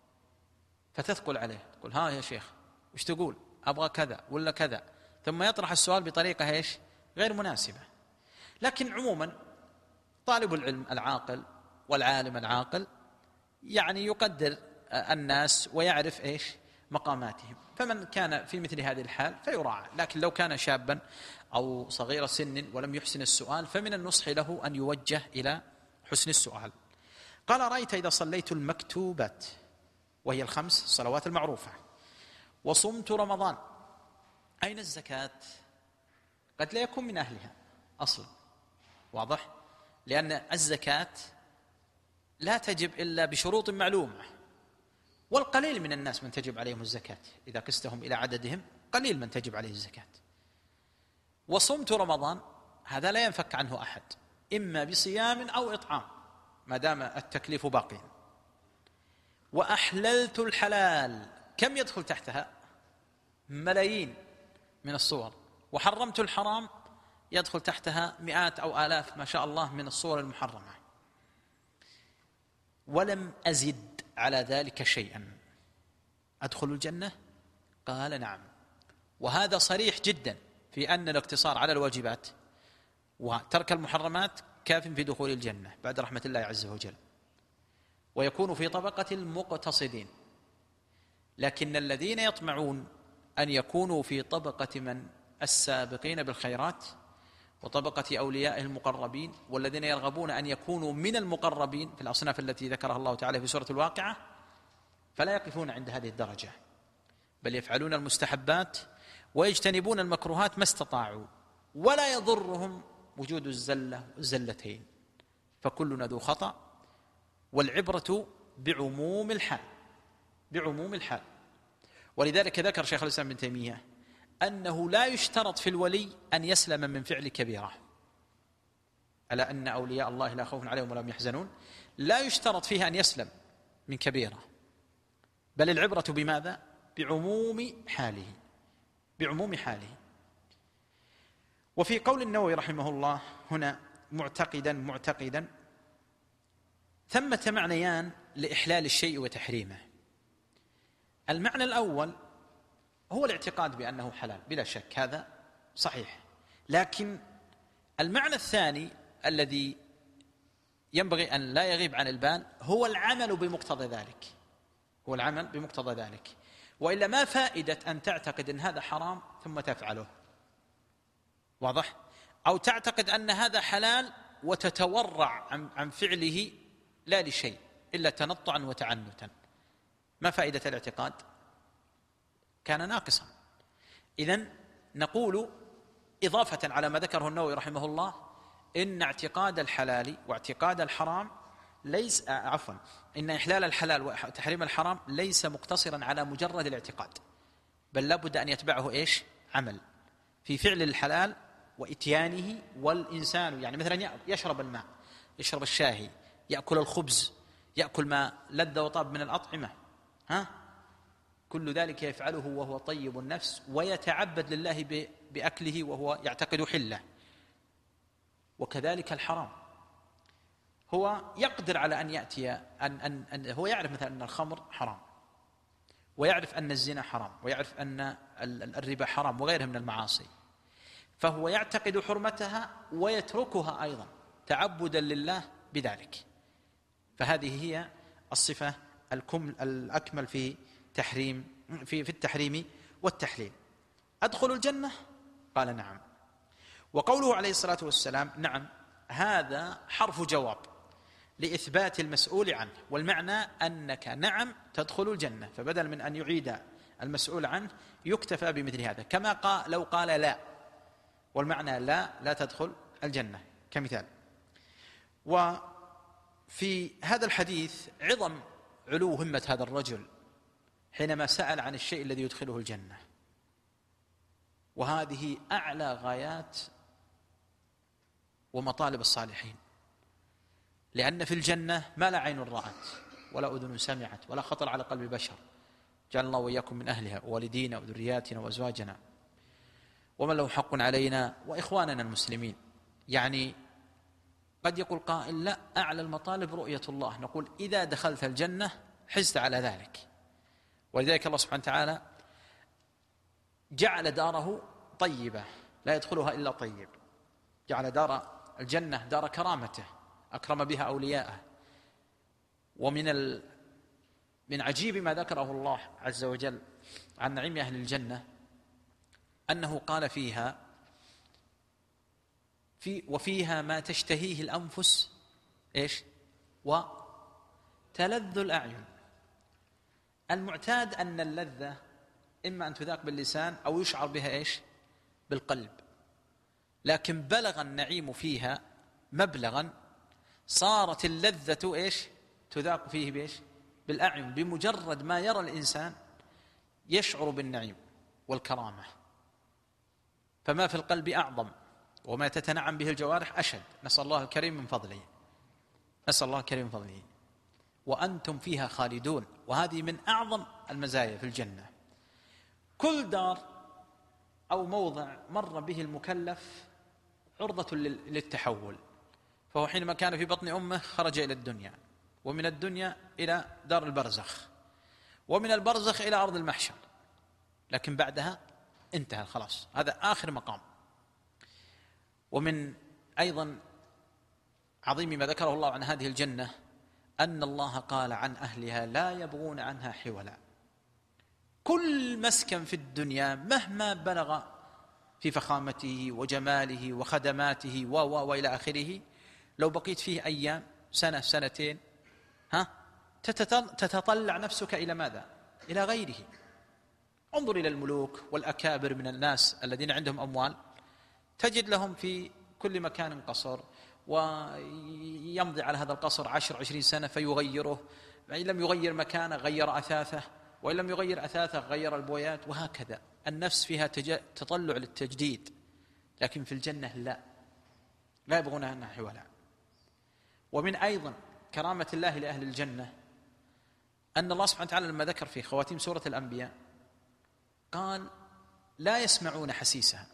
فتثقل عليه، تقول: ها يا شيخ وش تقول؟ أبغى كذا ولا كذا، ثم يطرح السؤال بطريقة غير مناسبة. لكن عموما طالب العلم العاقل والعالم العاقل يعني يقدر الناس ويعرف مقاماتهم، فمن كان في مثل هذه الحال فيراعى. لكن لو كان شابا أو صغير سن ولم يحسن السؤال فمن النصح له أن يوجه إلى حسن السؤال. قال: رأيت إذا صليت المكتوبات، وهي الخمس صلوات المعروفة، وصمت رمضان. أين الزكاة؟ قد لا يكون من أهلها أصلا، واضح؟ لأن الزكاة لا تجب إلا بشروط معلومة، والقليل من الناس من تجب عليهم الزكاة، إذا قستهم إلى عددهم قليل من تجب عليه الزكاة. وصمت رمضان هذا لا ينفك عنه أحد، إما بصيام أو إطعام ما دام التكليف باقيا. وأحللت الحلال، كم يدخل تحتها؟ ملايين من الصور. وحرمت الحرام، يدخل تحتها مئات أو آلاف ما شاء الله من الصور المحرمة. ولم أزد على ذلك شيئا. أدخل الجنة؟ قال: نعم. وهذا صريح جدا في أن الاقتصار على الواجبات وترك المحرمات كاف في دخول الجنة بعد رحمة الله عز وجل، ويكون في طبقة المقتصدين. لكن الذين يطمعون أن يكونوا في طبقة من السابقين بالخيرات وطبقة أولياء المقربين، والذين يرغبون أن يكونوا من المقربين في الأصناف التي ذكرها الله تعالى في سورة الواقعة، فلا يقفون عند هذه الدرجة، بل يفعلون المستحبات ويجتنبون المكروهات ما استطاعوا، ولا يضرهم وجود الزلة والزلتين، فكلنا ذو خطأ، والعبرة بعموم الحال. بعموم الحال. ولذلك ذكر شيخ الإسلام ابن تيمية أنه لا يشترط في الولي أن يسلم من فعل كبيرة، ألا أن أولياء الله لا خوف عليهم ولا هم يحزنون، لا يشترط فيها أن يسلم من كبيرة، بل العبرة بماذا؟ بعموم حاله. بعموم حاله. وفي قول النووي رحمه الله هنا معتقدا ثمة معنيان لإحلال الشيء وتحريمه. المعنى الأول هو الاعتقاد بأنه حلال بلا شك، هذا صحيح. لكن المعنى الثاني الذي ينبغي أن لا يغيب عن البال هو العمل بمقتضى ذلك. هو العمل بمقتضى ذلك. وإلا ما فائدة أن تعتقد أن هذا حرام ثم تفعله، واضح؟ أو تعتقد أن هذا حلال وتتورع عن فعله لا لشيء إلا تنطعا وتعنتا. ما فائدة الاعتقاد؟ كان ناقصا. إذن نقول إضافة على ما ذكره النووي رحمه الله إن اعتقاد الحلال واعتقاد الحرام ليس إن إحلال الحلال وتحريم الحرام ليس مقتصرا على مجرد الاعتقاد، بل لابد أن يتبعه عمل في فعل الحلال وإتيانه. والإنسان يعني مثلا يشرب الماء، يشرب الشاهي، يأكل الخبز، يأكل ما لذ وطاب من الأطعمة، كل ذلك يفعله وهو طيب النفس ويتعبد لله بأكله وهو يعتقد حله. وكذلك الحرام. هو يقدر على أن يأتي أن هو يعرف مثلا أن الخمر حرام، ويعرف أن الزنا حرام، ويعرف أن الربا حرام وغيرها من المعاصي، فهو يعتقد حرمتها ويتركها أيضا تعبدا لله بذلك. فهذه هي الصفة الأكمل في التحريم والتحليل. أدخل الجنة؟ قال نعم. وقوله عليه الصلاة والسلام نعم، هذا حرف جواب لإثبات المسؤول عنه، والمعنى أنك نعم تدخل الجنة، فبدل من أن يعيد المسؤول عنه يكتفى بمثل هذا، كما قال لو قال لا، والمعنى لا تدخل الجنة كمثال. وفي هذا الحديث عظم علو همة هذا الرجل حينما سأل عن الشيء الذي يدخله الجنة، وهذه أعلى غايات ومطالب الصالحين، لأن في الجنة ما لا عين رأت ولا أذن سمعت ولا خطر على قلب بشر، جعل الله وإياكم من أهلها، ووالدينا وذرياتنا وأزواجنا ومن له حق علينا وإخواننا المسلمين. يعني قد يقول قائل لا، أعلى المطالب رؤية الله، نقول إذا دخلت الجنة حزت على ذلك. ولذلك الله سبحانه وتعالى جعل داره طيبة لا يدخلها إلا طيب، جعل دار الجنة دار كرامته أكرم بها أولياءه. من عجيب ما ذكره الله عز وجل عن نعيم أهل الجنة أنه قال فيها وفيها ما تشتهيه الأنفس وتلذ الأعين. المعتاد أن اللذة إما أن تذاق باللسان أو يشعر بها بالقلب، لكن بلغ النعيم فيها مبلغا صارت اللذة تذاق فيه بالأعين، بمجرد ما يرى الإنسان يشعر بالنعيم والكرامة. فما في القلب أعظم وما تتنعم به الجوارح أشد. نسأل الله الكريم من فضله، نسأل الله الكريم من فضله. وأنتم فيها خالدون، وهذه من أعظم المزايا في الجنة. كل دار أو موضع مر به المكلف عرضة للتحول، فهو حينما كان في بطن أمه خرج إلى الدنيا، ومن الدنيا إلى دار البرزخ، ومن البرزخ إلى أرض المحشر، لكن بعدها انتهى خلاص، هذا آخر مقام. ومن أيضا عظيم ما ذكره الله عن هذه الجنة أن الله قال عن أهلها لا يبغون عنها حولا. كل مسكن في الدنيا مهما بلغ في فخامته وجماله وخدماته وإلى آخره، لو بقيت فيه أيام، سنة، سنتين، تتطلع نفسك إلى ماذا؟ إلى غيره. انظر إلى الملوك والأكابر من الناس الذين عندهم أموال، تجد لهم في كل مكان قصر، ويمضي على هذا القصر 10-20 سنة فيغيره، فإن لم يغير مكانه غير أثاثه، وإن لم يغير أثاثه غير البويات، وهكذا. النفس فيها تطلع للتجديد، لكن في الجنة لا يبغون عنها حولا. ومن أيضا كرامة الله لأهل الجنة أن الله سبحانه وتعالى لما ذكر في خواتيم سورة الأنبياء قال لا يسمعون حسيسها.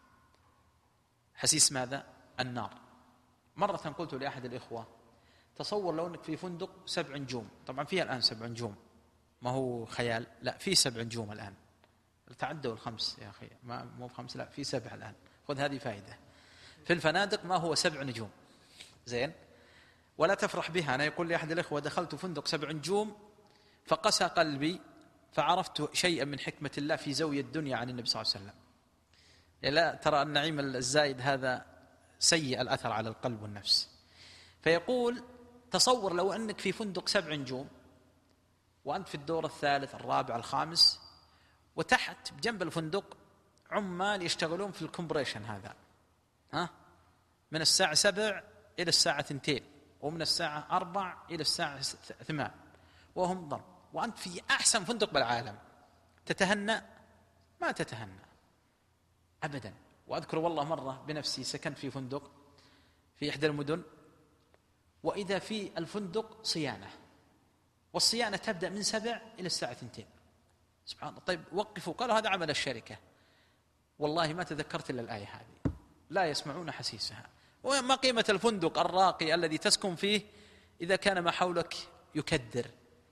حسيس ماذا؟ النار. مرة قلت لأحد الإخوة تصور لو أنك في فندق 7 نجوم، طبعا فيها الآن 7 نجوم، ما هو خيال، لا في 7 نجوم الآن، تعدوا 5 يا أخي، مو 5، لا في 7 الآن. خذ هذه فائدة، في الفنادق ما هو 7 نجوم، زين، ولا تفرح بها. أنا يقول لي أحد الإخوة دخلت فندق 7 نجوم فقسى قلبي، فعرفت شيئا من حكمة الله في زوي الدنيا عن النبي صلى الله عليه وسلم. لا ترى النعيم الزايد هذا سيء الأثر على القلب والنفس. فيقول تصور لو أنك في فندق 7 نجوم، وأنت في الدور الثالث الرابع الخامس، وتحت بجنب الفندق عمال يشتغلون في الكمبريشن هذا، من الساعة 7 إلى الساعة 2، ومن الساعة 4 إلى الساعة 8، وهم ضرب، وأنت في أحسن فندق بالعالم، تتهنى؟ ما تتهنى أبدا. وأذكر والله مرة بنفسي سكنت في فندق في إحدى المدن، وإذا في الفندق صيانة، والصيانة تبدأ من 7 إلى الساعة 2. سبحان الله. طيب وقفوا، قالوا هذا عمل الشركة. والله ما تذكرت إلا الآية هذه، لا يسمعون حسيسها. وما قيمة الفندق الراقي الذي تسكن فيه إذا كان ما حولك يكدر؟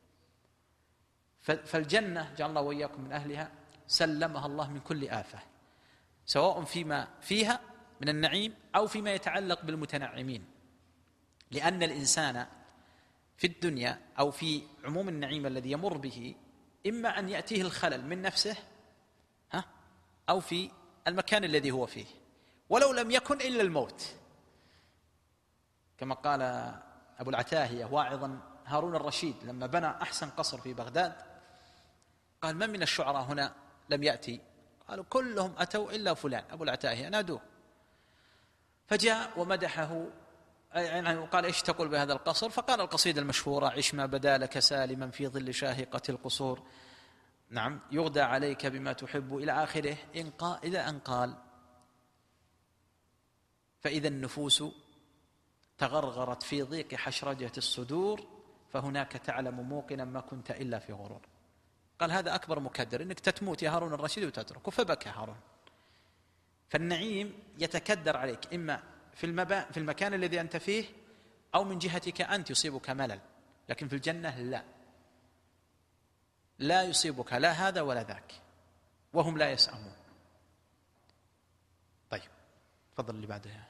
فالجنة جعل الله وإياكم من أهلها سلمها الله من كل آفة، سواء فيما فيها من النعيم أو فيما يتعلق بالمتنعمين، لأن الإنسان في الدنيا أو في عموم النعيم الذي يمر به إما أن يأتيه الخلل من نفسه أو في المكان الذي هو فيه، ولو لم يكن إلا الموت، كما قال أبو العتاهية واعظا هارون الرشيد لما بنى أحسن قصر في بغداد، قال: من من الشعراء هنا لم يأتي؟ قالوا: كلهم أتوا إلا فلان أبو العتاهية، نادوه فجاء ومدحه، يعني وقال: إيش تقول بهذا القصر؟ فقال القصيدة المشهورة: عش ما بدا لك سالما في ظل شاهقة القصور، نعم، يغدى عليك بما تحب، إلى آخره، إلى أن قال: فإذا النفوس تغرغرت في ضيق حشرجة الصدور فهناك تعلم موقنا ما كنت إلا في غرور. قال: هذا أكبر مكدر، إنك تتموت يا هارون الرشيد وتترك، فبكى هارون. فالنعيم يتكدر عليك إما في المكان الذي أنت فيه أو من جهتك أنت يصيبك ملل، لكن في الجنة لا يصيبك لا هذا ولا ذاك، وهم لا يسأمون. طيب، تفضل اللي بعدها.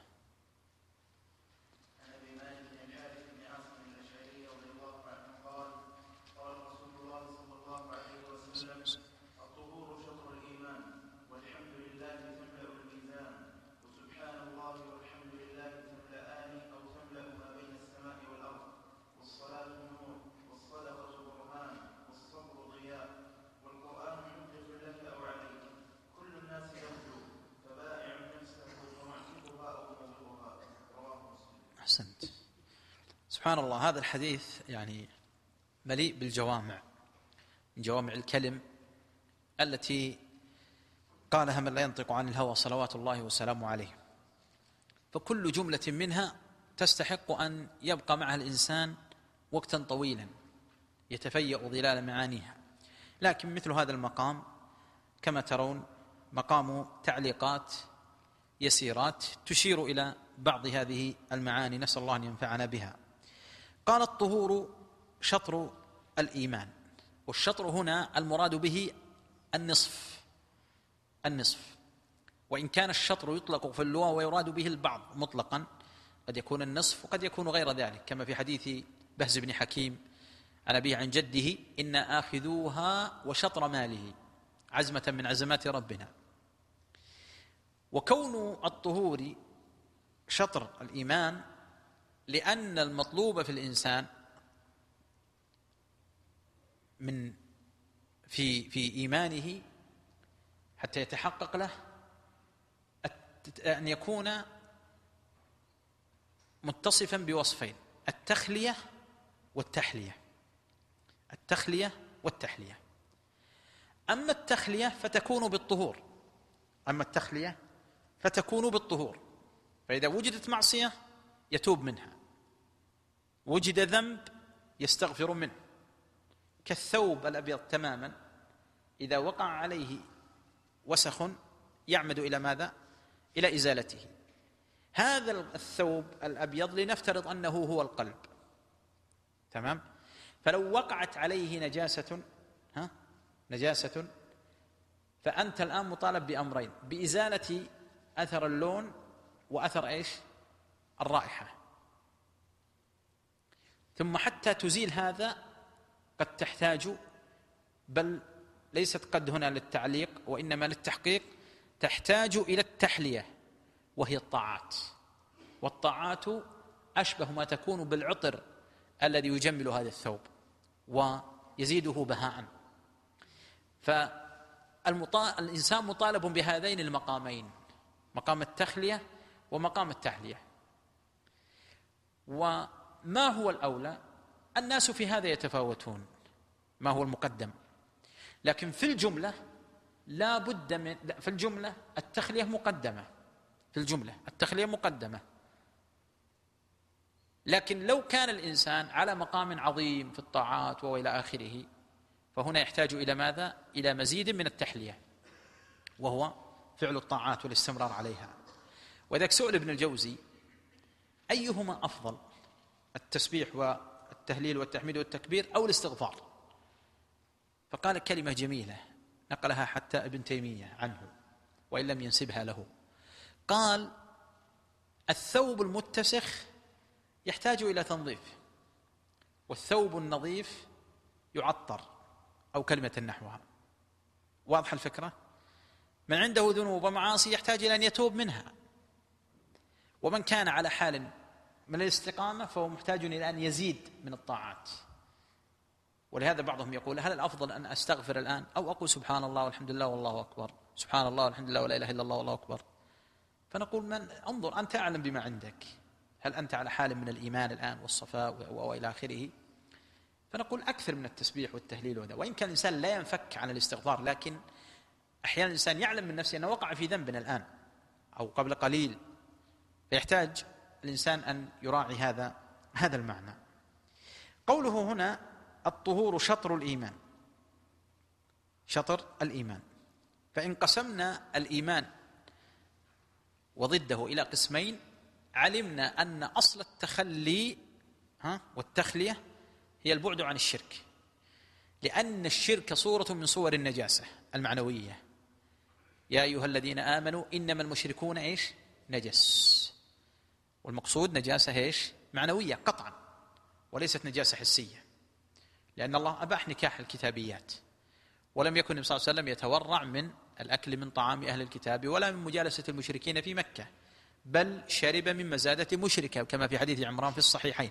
أحسنت. سبحان الله، هذا الحديث يعني مليء بالجوامع، من جوامع الكلم التي قالها من لا ينطق عن الهوى صلوات الله وسلامه عليه، فكل جملة منها تستحق أن يبقى معها الإنسان وقتا طويلا يتفيأ ظلال معانيها. لكن مثل هذا المقام كما ترون مقام تعليقات يسيرات تشير إلى بعض هذه المعاني، نسأل الله أن ينفعنا بها. قال: الطهور شطر الإيمان، والشطر هنا المراد به النصف، وإن كان الشطر يطلق في اللغة ويراد به البعض مطلقا، قد يكون النصف وقد يكون غير ذلك، كما في حديث بهز بن حكيم عن أبيه عن جده: إن آخذوها وشطر ماله، عزمة من عزمات ربنا. وكون الطهور شطر الإيمان لأن المطلوب في الإنسان في إيمانه حتى يتحقق له أن يكون متصفا بوصفين: التخلية والتحلية. أما التخلية فتكون بالطهور، فإذا وجدت معصية يتوب منها، وجد ذنب يستغفر منه، كالثوب الأبيض تماما إذا وقع عليه وسخ يعمد إلى ماذا؟ إلى إزالته. هذا الثوب الأبيض لنفترض أنه هو القلب، تمام؟ فلو وقعت عليه نجاسة فأنت الآن مطالب بأمرين: بإزالة أثر اللون وأثر الرائحة. ثم حتى تزيل هذا قد تحتاج، بل ليست قد هنا للتعليق وإنما للتحقيق، تحتاج إلى التحلية، وهي الطاعات. والطاعات أشبه ما تكون بالعطر الذي يجمل هذا الثوب ويزيده بهاء. فالإنسان مطالب بهذين المقامين، مقام التخلية ومقام التحلية. وما هو الأولى؟ الناس في هذا يتفاوتون، ما هو المقدم، لكن في الجملة لا بد من في الجملة التخلية مقدمة. لكن لو كان الإنسان على مقام عظيم في الطاعات وإلى آخره، فهنا يحتاج إلى ماذا؟ إلى مزيد من التحلية، وهو فعل الطاعات والاستمرار عليها. وذلك سئل ابن الجوزي أيهما أفضل، التسبيح والتهليل والتحميد والتكبير أو الاستغفار؟ فقال كلمة جميلة نقلها حتى ابن تيمية عنه وإن لم ينسبها له، قال الثوب المتسخ يحتاج إلى تنظيف، والثوب النظيف يعطر، أو كلمة نحوها. واضح الفكرة؟ من عنده ذنوب ومعاصي يحتاج إلى أن يتوب منها، ومن كان على حال من الاستقامة فهو محتاج إلى أن يزيد من الطاعات. ولهذا بعضهم يقول هل الأفضل أن أستغفر الآن أو أقول سبحان الله والحمد لله والله أكبر، سبحان الله والحمد لله ولا إله إلا الله والله أكبر؟ فنقول انظر أنت أعلم بما عندك، هل أنت على حال من الإيمان الآن والصفاء وإلى آخره؟ فنقول أكثر من التسبيح والتهليل وذا، وإن كان الإنسان لا ينفك عن الاستغفار، لكن أحيانا الإنسان يعلم من نفسه أنه وقع في ذنب الآن أو قبل قليل، فيحتاج الإنسان أن يراعي هذا المعنى. قوله هنا الطهور شطر الإيمان، شطر الإيمان، فإن قسمنا الإيمان وضده إلى قسمين علمنا أن أصل التخلي والتخلية هي البعد عن الشرك، لأن الشرك صورة من صور النجاسة المعنوية. يا أيها الذين آمنوا إنما المشركون نجس، والمقصود نجاسة معنوية قطعا، وليست نجاسة حسية، لأن الله أباح نكاح الكتابيات، ولم يكن النبي صلى الله عليه وسلم يتورع من الأكل من طعام أهل الكتاب ولا من مجالسة المشركين في مكة، بل شرب من مزادة مشركة كما في حديث عمران في الصحيحين.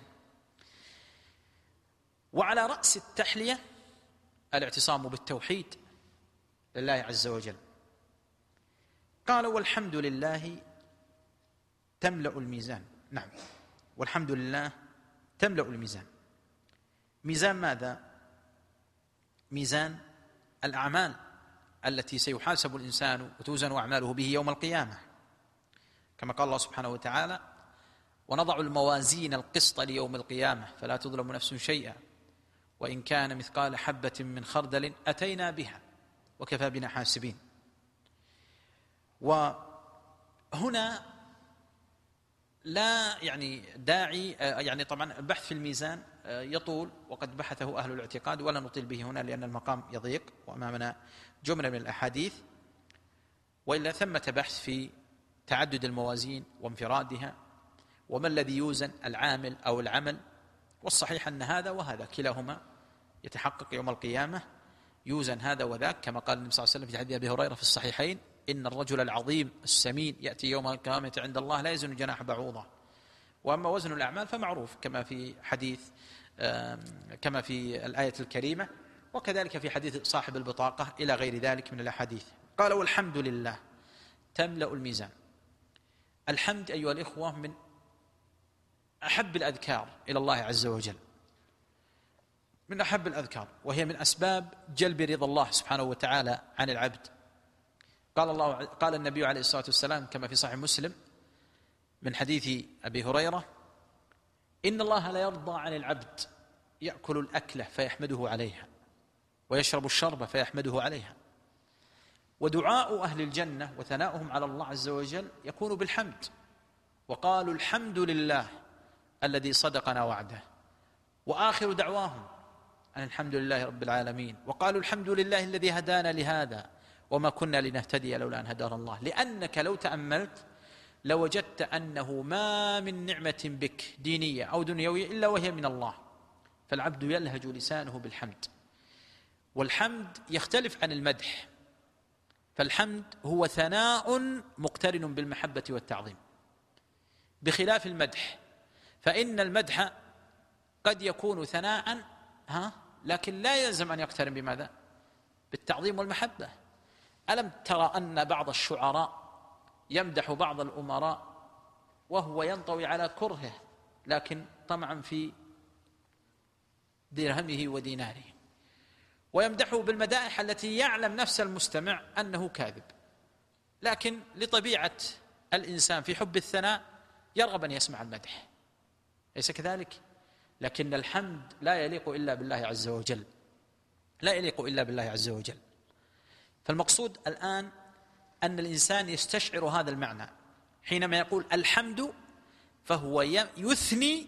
وعلى رأس التحلية الاعتصام بالتوحيد لله عز وجل. قال والحمد لله تملأ الميزان. نعم، والحمد لله تملأ الميزان. ميزان ماذا؟ ميزان الأعمال التي سيحاسب الإنسان وتوزن أعماله به يوم القيامة، كما قال الله سبحانه وتعالى ونضع الموازين القسط ليوم القيامة فلا تظلم نفس شيئا وإن كان مثقال حبة من خردل أتينا بها وكفى بنا حاسبين. وهنا لا داعي طبعا البحث في الميزان يطول، وقد بحثه أهل الاعتقاد ولا نطيل به هنا لأن المقام يضيق وأمامنا جملة من الأحاديث، وإلا ثمة بحث في تعدد الموازين وانفرادها وما الذي يوزن العامل أو العمل. والصحيح أن هذا وهذا كلاهما يتحقق يوم القيامة، يوزن هذا وذاك، كما قال النبي صلى الله عليه وسلم في حديث أبي هريرة في الصحيحين إن الرجل العظيم السمين يأتي يوم القيامة عند الله لا يزن جناح بعوضة. وأما وزن الأعمال فمعروف كما في الآية الكريمة، وكذلك في حديث صاحب البطاقة إلى غير ذلك من الأحاديث. قال والحمد لله تملأ الميزان. الحمد أيها الإخوة من أحب الأذكار إلى الله عز وجل، من أحب الأذكار، وهي من أسباب جلب رضا الله سبحانه وتعالى عن العبد. قال النبي عليه الصلاة والسلام كما في صحيح مسلم من حديث أبي هريرة إن الله لا يرضى عن العبد يأكل الأكلة فيحمده عليها ويشرب الشرب فيحمده عليها. ودعاء أهل الجنة وثناؤهم على الله عز وجل يكون بالحمد، وقالوا الحمد لله الذي صدقنا وعده، وآخر دعواهم أن الحمد لله رب العالمين، وقالوا الحمد لله الذي هدانا لهذا وما كنا لنهتدي لولا أن هدانا الله. لأنك لو تأملت لوجدت أنه ما من نعمة بك دينية أو دنيوية إلا وهي من الله، فالعبد يلهج لسانه بالحمد. والحمد يختلف عن المدح، فالحمد هو ثناء مقترن بالمحبة والتعظيم، بخلاف المدح فإن المدح قد يكون ثناء لكن لا يلزم أن يقترن بماذا؟ بالتعظيم والمحبة. ألم ترى أن بعض الشعراء يمدح بعض الأمراء وهو ينطوي على كرهه لكن طمعا في درهمه وديناره، ويمدحه بالمدائح التي يعلم نفس المستمع أنه كاذب، لكن لطبيعة الإنسان في حب الثناء يرغب أن يسمع المدح، ليس كذلك؟ لكن الحمد لا يليق إلا بالله عز وجل، لا يليق إلا بالله عز وجل. فالمقصود الآن أن الإنسان يستشعر هذا المعنى حينما يقول الحمد، فهو يثني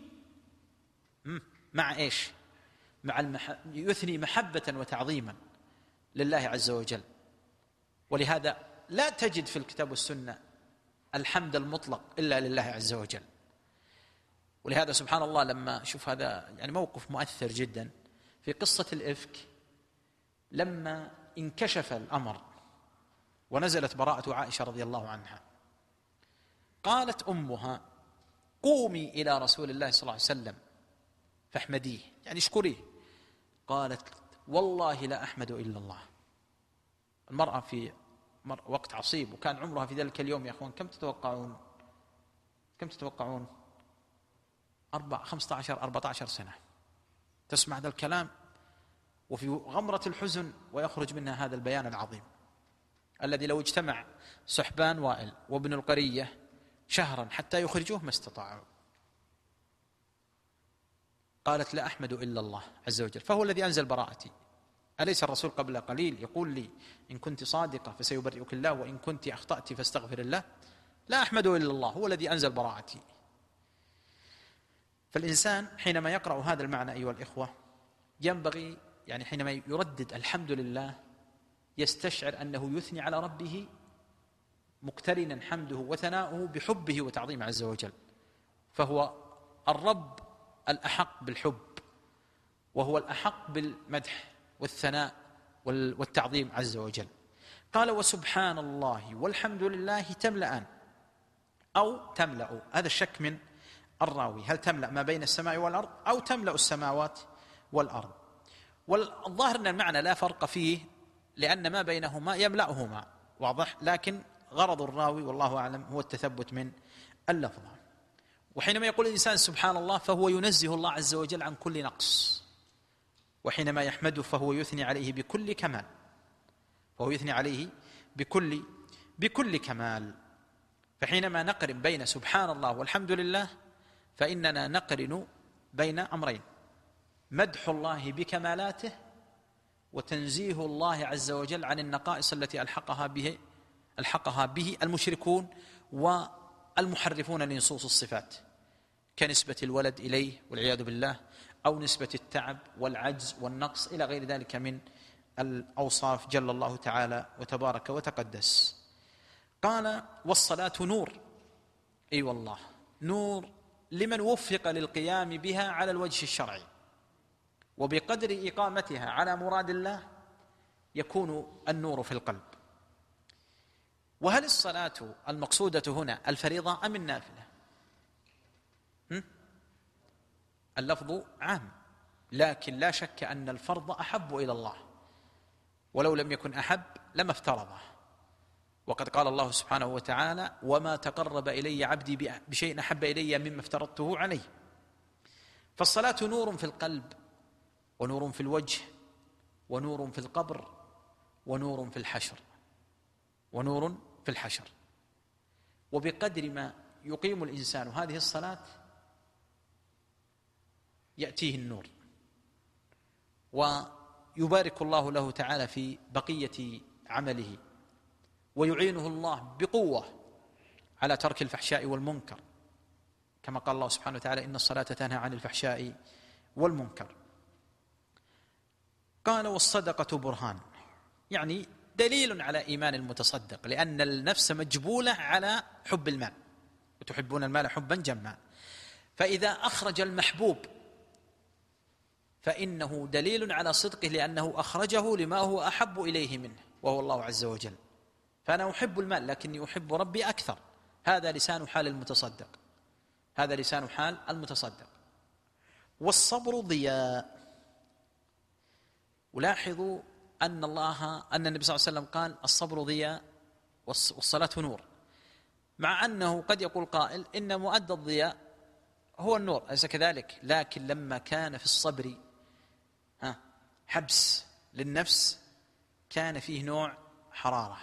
مع إيش؟ يثني محبة وتعظيما لله عز وجل. ولهذا لا تجد في الكتاب والسنة الحمد المطلق إلا لله عز وجل. ولهذا سبحان الله لما شوف هذا يعني موقف مؤثر جدا في قصة الإفك، لما انكشف الأمر ونزلت براءة عائشة رضي الله عنها، قالت أمها: قومي إلى رسول الله صلى الله عليه وسلم فاحمديه، يعني اشكريه. قالت: والله لا أحمد إلا الله. المرأة في وقت عصيب، وكان عمرها في ذلك اليوم يا أخوان كم تتوقعون 15-14 سنة، تسمع هذا الكلام وفي غمرة الحزن ويخرج منها هذا البيان العظيم الذي لو اجتمع سحبان وائل وابن القرية شهرا حتى يخرجوه ما استطاعوا. قالت: لا أحمد إلا الله عز وجل، فهو الذي أنزل براءتي. أليس الرسول قبل قليل يقول لي: إن كنت صادقة فسيبرئك الله، وإن كنت أخطأت فاستغفر الله. لا أحمد إلا الله، هو الذي أنزل براءتي. فالإنسان حينما يقرأ هذا المعنى أيها الإخوة ينبغي يعني حينما يردد الحمد لله يستشعر أنه يثني على ربه مقترنا حمده وثناؤه بحبه وتعظيمه عز وجل، فهو الرب الأحق بالحب، وهو الأحق بالمدح والثناء والتعظيم عز وجل. قال: وسبحان الله والحمد لله تملأان أو تملأ، هذا الشك من الراوي، هل تملأ ما بين السماء والأرض أو تملأ السماوات والأرض؟ والظاهر أن المعنى لا فرق فيه، لأن ما بينهما يملأهما، واضح، لكن غرض الراوي والله أعلم هو التثبت من اللفظة. وحينما يقول الإنسان سبحان الله فهو ينزه الله عز وجل عن كل نقص، وحينما يحمده فهو يثني عليه بكل كمال، فهو يثني عليه بكل كمال. فحينما نقرن بين سبحان الله والحمد لله فإننا نقرن بين أمرين: مدح الله بكمالاته، وتنزيه الله عز وجل عن النقائص التي ألحقها به المشركون والمحرفون لنصوص الصفات، كنسبة الولد إليه والعياذ بالله، أو نسبة التعب والعجز والنقص إلى غير ذلك من الأوصاف جل الله تعالى وتبارك وتقدس. قال: والصلاة نور، أي والله نور لمن وفق للقيام بها على الوجه الشرعي، وبقدر إقامتها على مراد الله يكون النور في القلب. وهل الصلاة المقصودة هنا الفريضة أم النافلة؟ اللفظ عام، لكن لا شك أن الفرض أحب إلى الله، ولو لم يكن أحب لما افترضه. وقد قال الله سبحانه وتعالى: وما تقرب إلي عبدي بشيء أحب إلي مما افترضته عليه. فالصلاة نور في القلب، ونور في الوجه، ونور في القبر، ونور في الحشر، ونور في الحشر. وبقدر ما يقيم الإنسان هذه الصلاة يأتيه النور، ويبارك الله له تعالى في بقية عمله، ويعينه الله بقوة على ترك الفحشاء والمنكر، كما قال الله سبحانه وتعالى: إن الصلاة تنهى عن الفحشاء والمنكر. قال: والصدقة برهان، يعني دليل على إيمان المتصدق، لأن النفس مجبولة على حب المال، وتحبون المال حبا جما، فإذا أخرج المحبوب فإنه دليل على صدقه، لأنه أخرجه لما هو أحب إليه منه وهو الله عز وجل. فأنا أحب المال لكني أحب ربي أكثر، هذا لسان حال المتصدق، هذا لسان حال المتصدق. والصبر ضياء، ولاحظوا أن النبي صلى الله عليه وسلم قال: الصبر ضياء والصلاة نور، مع أنه قد يقول قائل إن مؤدى الضياء هو النور، أليس كذلك؟ لكن لما كان في الصبر حبس للنفس كان فيه نوع حرارة،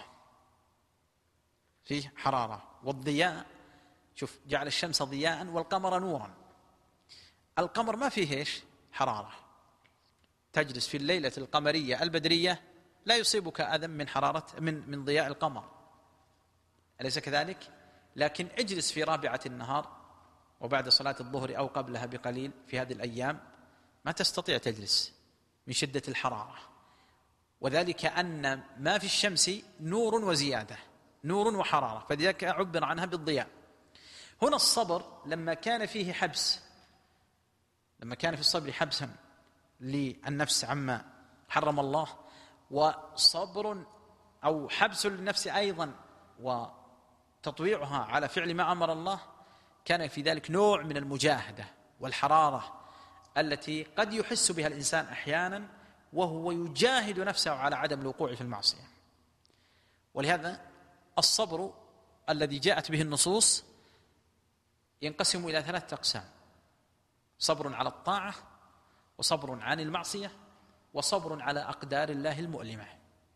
فيه حرارة. والضياء، شوف، جعل الشمس ضياء والقمر نورا. القمر ما فيه إيش؟ حرارة، تجلس في الليلة القمرية البدرية لا يصيبك أذى من حرارة من ضياء القمر، أليس كذلك؟ لكن اجلس في رابعة النهار وبعد صلاة الظهر أو قبلها بقليل في هذه الأيام ما تستطيع تجلس من شدة الحرارة، وذلك أن ما في الشمس نور وزيادة، نور وحرارة، فلذلك عبر عنها بالضياء. هنا الصبر لما كان فيه حبس، لما كان في الصبر حبسا للنفس عما حرم الله، وصبر أو حبس للنفس أيضا وتطويعها على فعل ما أمر الله، كان في ذلك نوع من المجاهدة والحرارة التي قد يحس بها الإنسان أحيانا وهو يجاهد نفسه على عدم الوقوع في المعصية. ولهذا الصبر الذي جاءت به النصوص ينقسم إلى 3 أقسام: صبر على الطاعة، وصبر عن المعصية، وصبر على أقدار الله المؤلمة.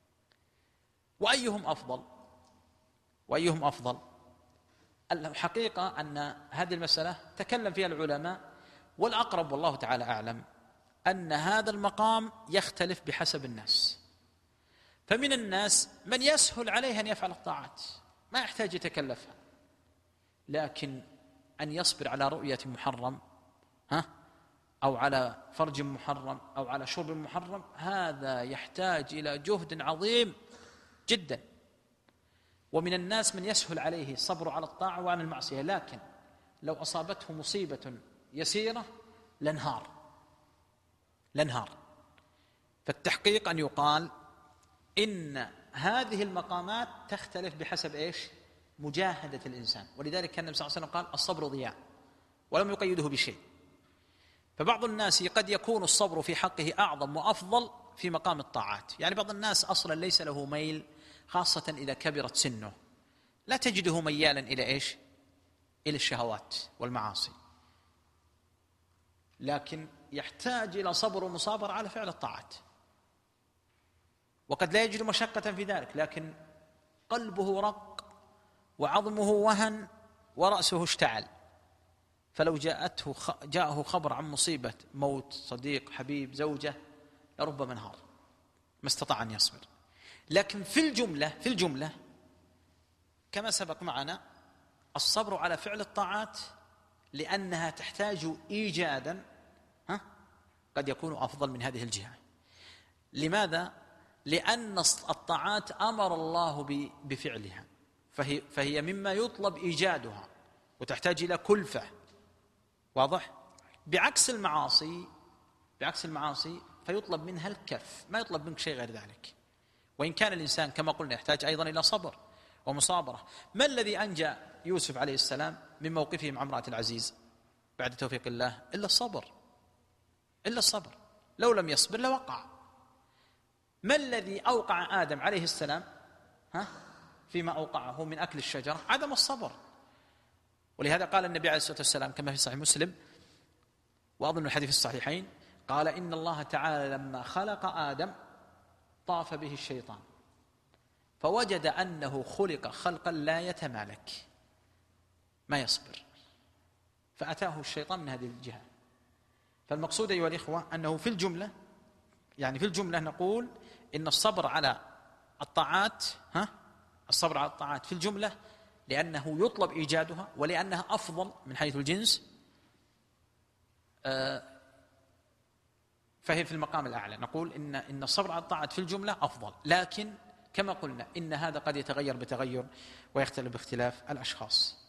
وأيهم أفضل؟ وأيهم أفضل؟ الحقيقة أن هذه المسألة تكلم فيها العلماء، والأقرب والله تعالى أعلم أن هذا المقام يختلف بحسب الناس. فمن الناس من يسهل عليه أن يفعل الطاعات، ما يحتاج يتكلفها، لكن أن يصبر على رؤية محرم أو على فرج محرم أو على شرب محرم، هذا يحتاج إلى جهد عظيم جدا. ومن الناس من يسهل عليه الصبر على الطاعة وعن المعصية، لكن لو أصابته مصيبة يسيرة لانهار. فالتحقيق أن يقال إن هذه المقامات تختلف بحسب إيش؟ مجاهدة الإنسان. ولذلك كان النبي صلى الله عليه وسلم قال الصبر ضياء، ولم يقيده بشيء. فبعض الناس قد يكون الصبر في حقه أعظم وأفضل في مقام الطاعات. يعني بعض الناس أصلا ليس له ميل، خاصة إذا كبرت سنه، لا تجده ميالا إلى إيش؟ إلى الشهوات والمعاصي، لكن يحتاج إلى صبر ومصابرة على فعل الطاعات، وقد لا يجد مشقة في ذلك، لكن قلبه رق وعظمه وهن ورأسه اشتعل، فلو جاءه خبر عن مصيبة موت صديق حبيب زوجة لربما انهار، ما استطاع أن يصبر. لكن في الجملة كما سبق معنا الصبر على فعل الطاعات لأنها تحتاج إيجادا قد يكون أفضل من هذه الجهة. لماذا؟ لأن الطاعات أمر الله بفعلها، فهي مما يطلب إيجادها وتحتاج إلى كلفة، واضح؟ بعكس المعاصي فيطلب منها الكف، ما يطلب منك شيء غير ذلك. وإن كان الإنسان كما قلنا يحتاج أيضا إلى صبر ومصابرة. ما الذي أنجى يوسف عليه السلام من موقفه مع امرأة العزيز بعد توفيق الله؟ إلا الصبر. لو لم يصبر لوقع. ما الذي أوقع آدم عليه السلام فيما أوقعه من أكل الشجرة؟ عدم الصبر. ولهذا قال النبي عليه الصلاة والسلام كما في صحيح مسلم، وأظن الحديث الصحيحين، قال إن الله تعالى لما خلق آدم طاف به الشيطان فوجد أنه خلق خلقا لا يتمالك، ما يصبر، فأتاه الشيطان من هذه الجهة. فالمقصود أيها الإخوة أنه في الجملة نقول إن الصبر على الطاعات في الجملة لأنه يطلب إيجادها ولأنها أفضل من حيث الجنس، فهي في المقام الأعلى. نقول إن الصبر على الطاعات في الجملة أفضل، لكن كما قلنا إن هذا قد يتغير بتغير ويختلف باختلاف الأشخاص.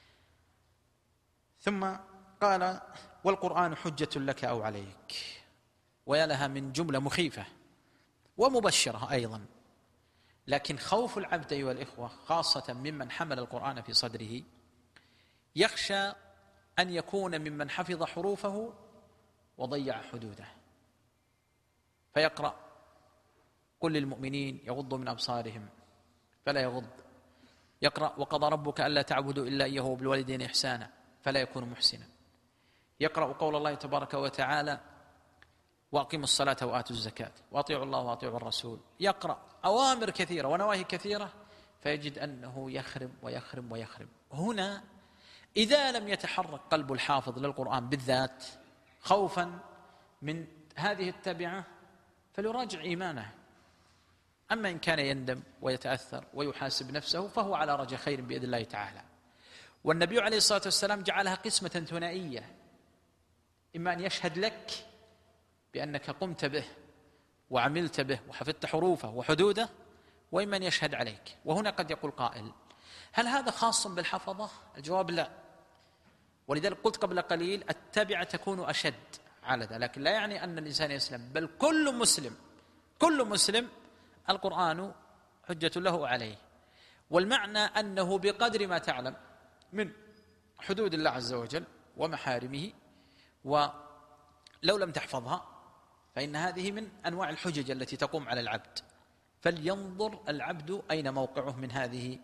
ثم قال والقرآن حجة لك أو عليك. ويا لها من جملة مخيفة ومبشرة أيضا. لكن خوف العبد أيها الإخوة خاصة ممن حمل القرآن في صدره يخشى أن يكون ممن حفظ حروفه وضيع حدوده، فيقرأ قل للمؤمنين يغضوا من أبصارهم فلا يغض، يقرأ وقضى ربك ألا تعبدوا إلا إياه وبالوالدين إحسانا فلا يكون محسنا، يقرأ قول الله تبارك وتعالى وأقيموا الصلاة وآتوا الزكاة وأطيعوا الله وأطيعوا الرسول، يقرأ أوامر كثيرة ونواهي كثيرة فيجد أنه يخرم. هنا إذا لم يتحرك قلب الحافظ للقرآن بالذات خوفا من هذه التبعة فليراجع إيمانه. أما إن كان يندم ويتأثر ويحاسب نفسه فهو على رجاء خير بإذن الله تعالى. والنبي عليه الصلاة والسلام جعلها قسمة ثنائية، إما أن يشهد لك بأنك قمت به وعملت به وحفظت حروفه وحدوده، وإما أن يشهد عليك. وهنا قد يقول قائل: هل هذا خاص بالحفظة؟ الجواب لا، ولذلك قلت قبل قليل التبعة تكون أشد على ذا، لكن لا يعني أن الإنسان يسلم، بل كل مسلم القرآن حجة له وعليه. والمعنى أنه بقدر ما تعلم من حدود الله عز وجل ومحارمه، ولو لم تحفظها فإن هذه من أنواع الحجج التي تقوم على العبد، فلينظر العبد أين موقعه من هذه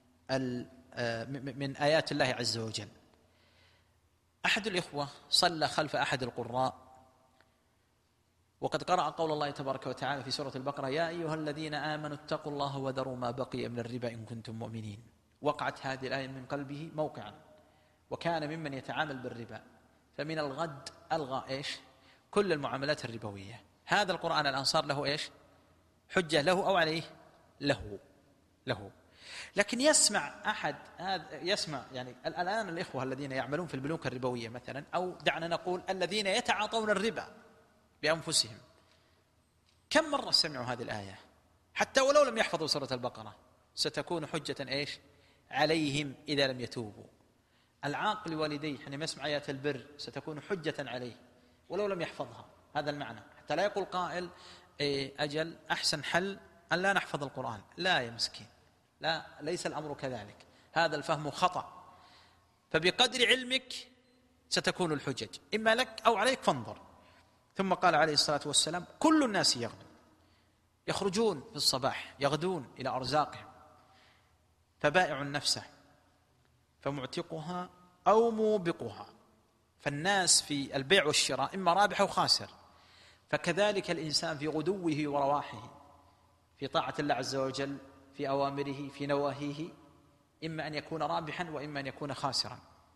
من آيات الله عز وجل. أحد الإخوة صلى خلف أحد القراء، وقد قرأ قول الله تبارك وتعالى في سورة البقرة: يا أيها الذين آمنوا اتقوا الله وذروا ما بقي من الربا إن كنتم مؤمنين. وقعت هذه الآية من قلبه موقعا، وكان ممن يتعامل بالربا، فمن الغد ألغى إيش؟ كل المعاملات الربوية. هذا القرآن الآن صار له إيش؟ حجة له أو عليه؟ له. لكن يسمع يعني الآن الإخوة الذين يعملون في البنوك الربوية مثلا، أو دعنا نقول الذين يتعاطون الربا بأنفسهم، كم مرة سمعوا هذه الآية؟ حتى ولو لم يحفظوا سورة البقرة ستكون حجة إيش؟ عليهم إذا لم يتوبوا. العاق لوالديه حينما يسمع آيات البر ستكون حجة عليه ولو لم يحفظها. هذا المعنى، حتى لا يقول قائل: أجل أحسن حل أن لا نحفظ القرآن. لا يا مسكين، لا، ليس الأمر كذلك، هذا الفهم خطأ. فبقدر علمك ستكون الحجج إما لك أو عليك، فانظر. ثم قال عليه الصلاة والسلام: كل الناس يخرجون في الصباح يغدون إلى أرزاقهم، فبائع نفسه فمعتقها أو موبقها. فالناس في البيع والشراء إما رابح أو خاسر، فكذلك الإنسان في غدوه ورواحه في طاعة الله عز وجل، في أوامره في نواهيه، إما أن يكون رابحا وإما أن يكون خاسرا.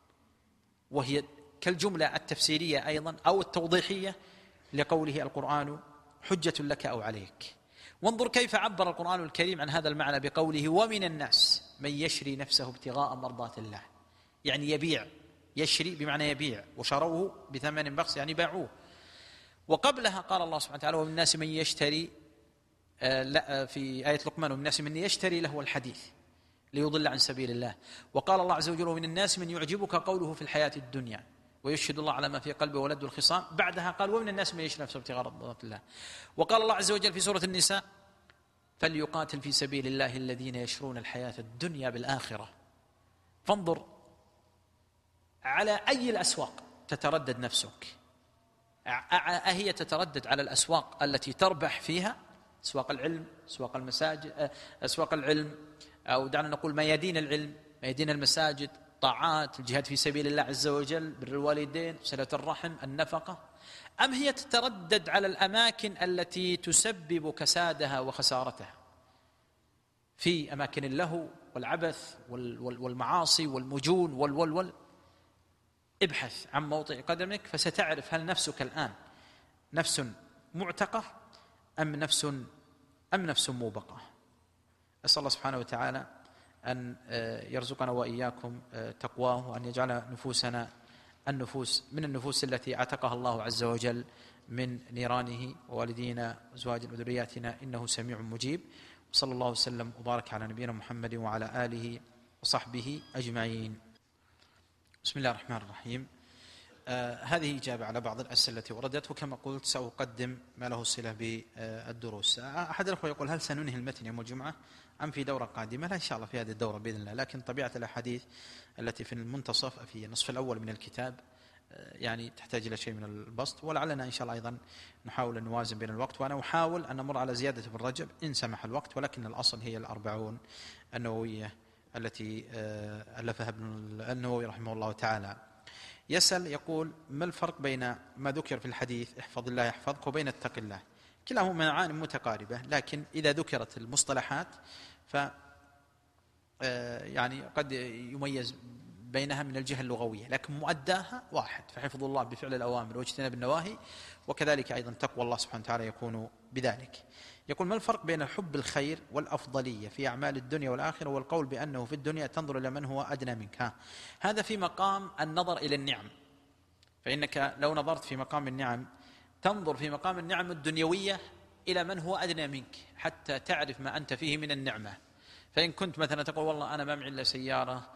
وهي كالجملة التفسيرية أيضا أو التوضيحية لقوله: القرآن حجة لك أو عليك. وانظر كيف عبر القرآن الكريم عن هذا المعنى بقوله: ومن الناس من يشري نفسه ابتغاء مرضات الله. يعني يبيع، يشري بمعنى يبيع، وشروه بثمن بخس يعني باعوه. وقبلها قال الله سبحانه وتعالى: ومن الناس من يشتري، في آية لقمان: ومن الناس من يشتري لهو الحديث ليضل عن سبيل الله. وقال الله عز وجل: ومن الناس من يعجبك قوله في الحياة الدنيا ويشهد الله على ما في قلبه ولد الخصام. بعدها قال: ومن الناس من يشري نفسه ابتغاء مرضات الله. وقال الله عز وجل في سورة النساء: فليقاتل في سبيل الله الذين يشرون الحياة الدنيا بالآخرة. فانظر على أي الأسواق تتردد نفسك. أهي تتردد على الأسواق التي تربح فيها، أسواق العلم، أسواق المساجد، أسواق العلم، أو دعنا نقول ميادين العلم، ميادين المساجد، طاعات، الجهاد في سبيل الله عز وجل، بر الوالدين، صلة الرحم، النفقة، أم هي تتردد على الأماكن التي تسبب كسادها وخسارتها في أماكن اللهو والعبث والمعاصي والمجون وال ابحث عن موطئ قدمك فستعرف هل نفسك الآن نفس معتقة أم نفس موبقة. أسأل الله سبحانه وتعالى أن يرزقنا وإياكم تقواه، وأن يجعل نفوسنا من النفوس التي اعتقها الله عز وجل من نيرانه، ووالدينا وأزواجنا وذرياتنا، إنه سميع مجيب. وصلى الله وسلم وبارك على نبينا محمد وعلى آله وصحبه أجمعين. بسم الله الرحمن الرحيم. هذه إجابة على بعض الأسئلة التي وردت، وكما قلت سأقدم ما له صلة بالدروس. أحد الأخوة يقول: هل سننهي المتن يوم الجمعة أم في دورة قادمة؟ لا، إن شاء الله في هذه الدورة بإذن الله، لكن طبيعة الأحاديث التي في المنتصف في النصف الأول من الكتاب يعني تحتاج إلى شيء من البسط، ولعلنا إن شاء الله أيضا نحاول أن نوازن بين الوقت، وأنا أحاول أن نمر على زيادة ابن رجب إن سمح الوقت، ولكن الأصل هي 40 النووية التي ألفها ابن النووي رحمه الله تعالى. يسأل يقول: ما الفرق بين ما ذكر في الحديث احفظ الله يحفظك وبين اتق الله؟ كلاهما معاني متقاربة، لكن إذا ذكرت المصطلحات ف يعني قد يميز بينها من الجهة اللغوية، لكن مؤداها واحد، فحفظ الله بفعل الأوامر واجتناب النواهي، وكذلك أيضا تقوى الله سبحانه وتعالى يكون بذلك. يقول: ما الفرق بين حب الخير والأفضلية في أعمال الدنيا والآخرة والقول بأنه في الدنيا تنظر إلى من هو أدنى منك؟ هذا في مقام النظر إلى النعم، فإنك لو نظرت في مقام النعم تنظر في مقام النعم الدنيوية إلى من هو أدنى منك حتى تعرف ما أنت فيه من النعمة. فإن كنت مثلا تقول والله أنا ما معي إلا سيارة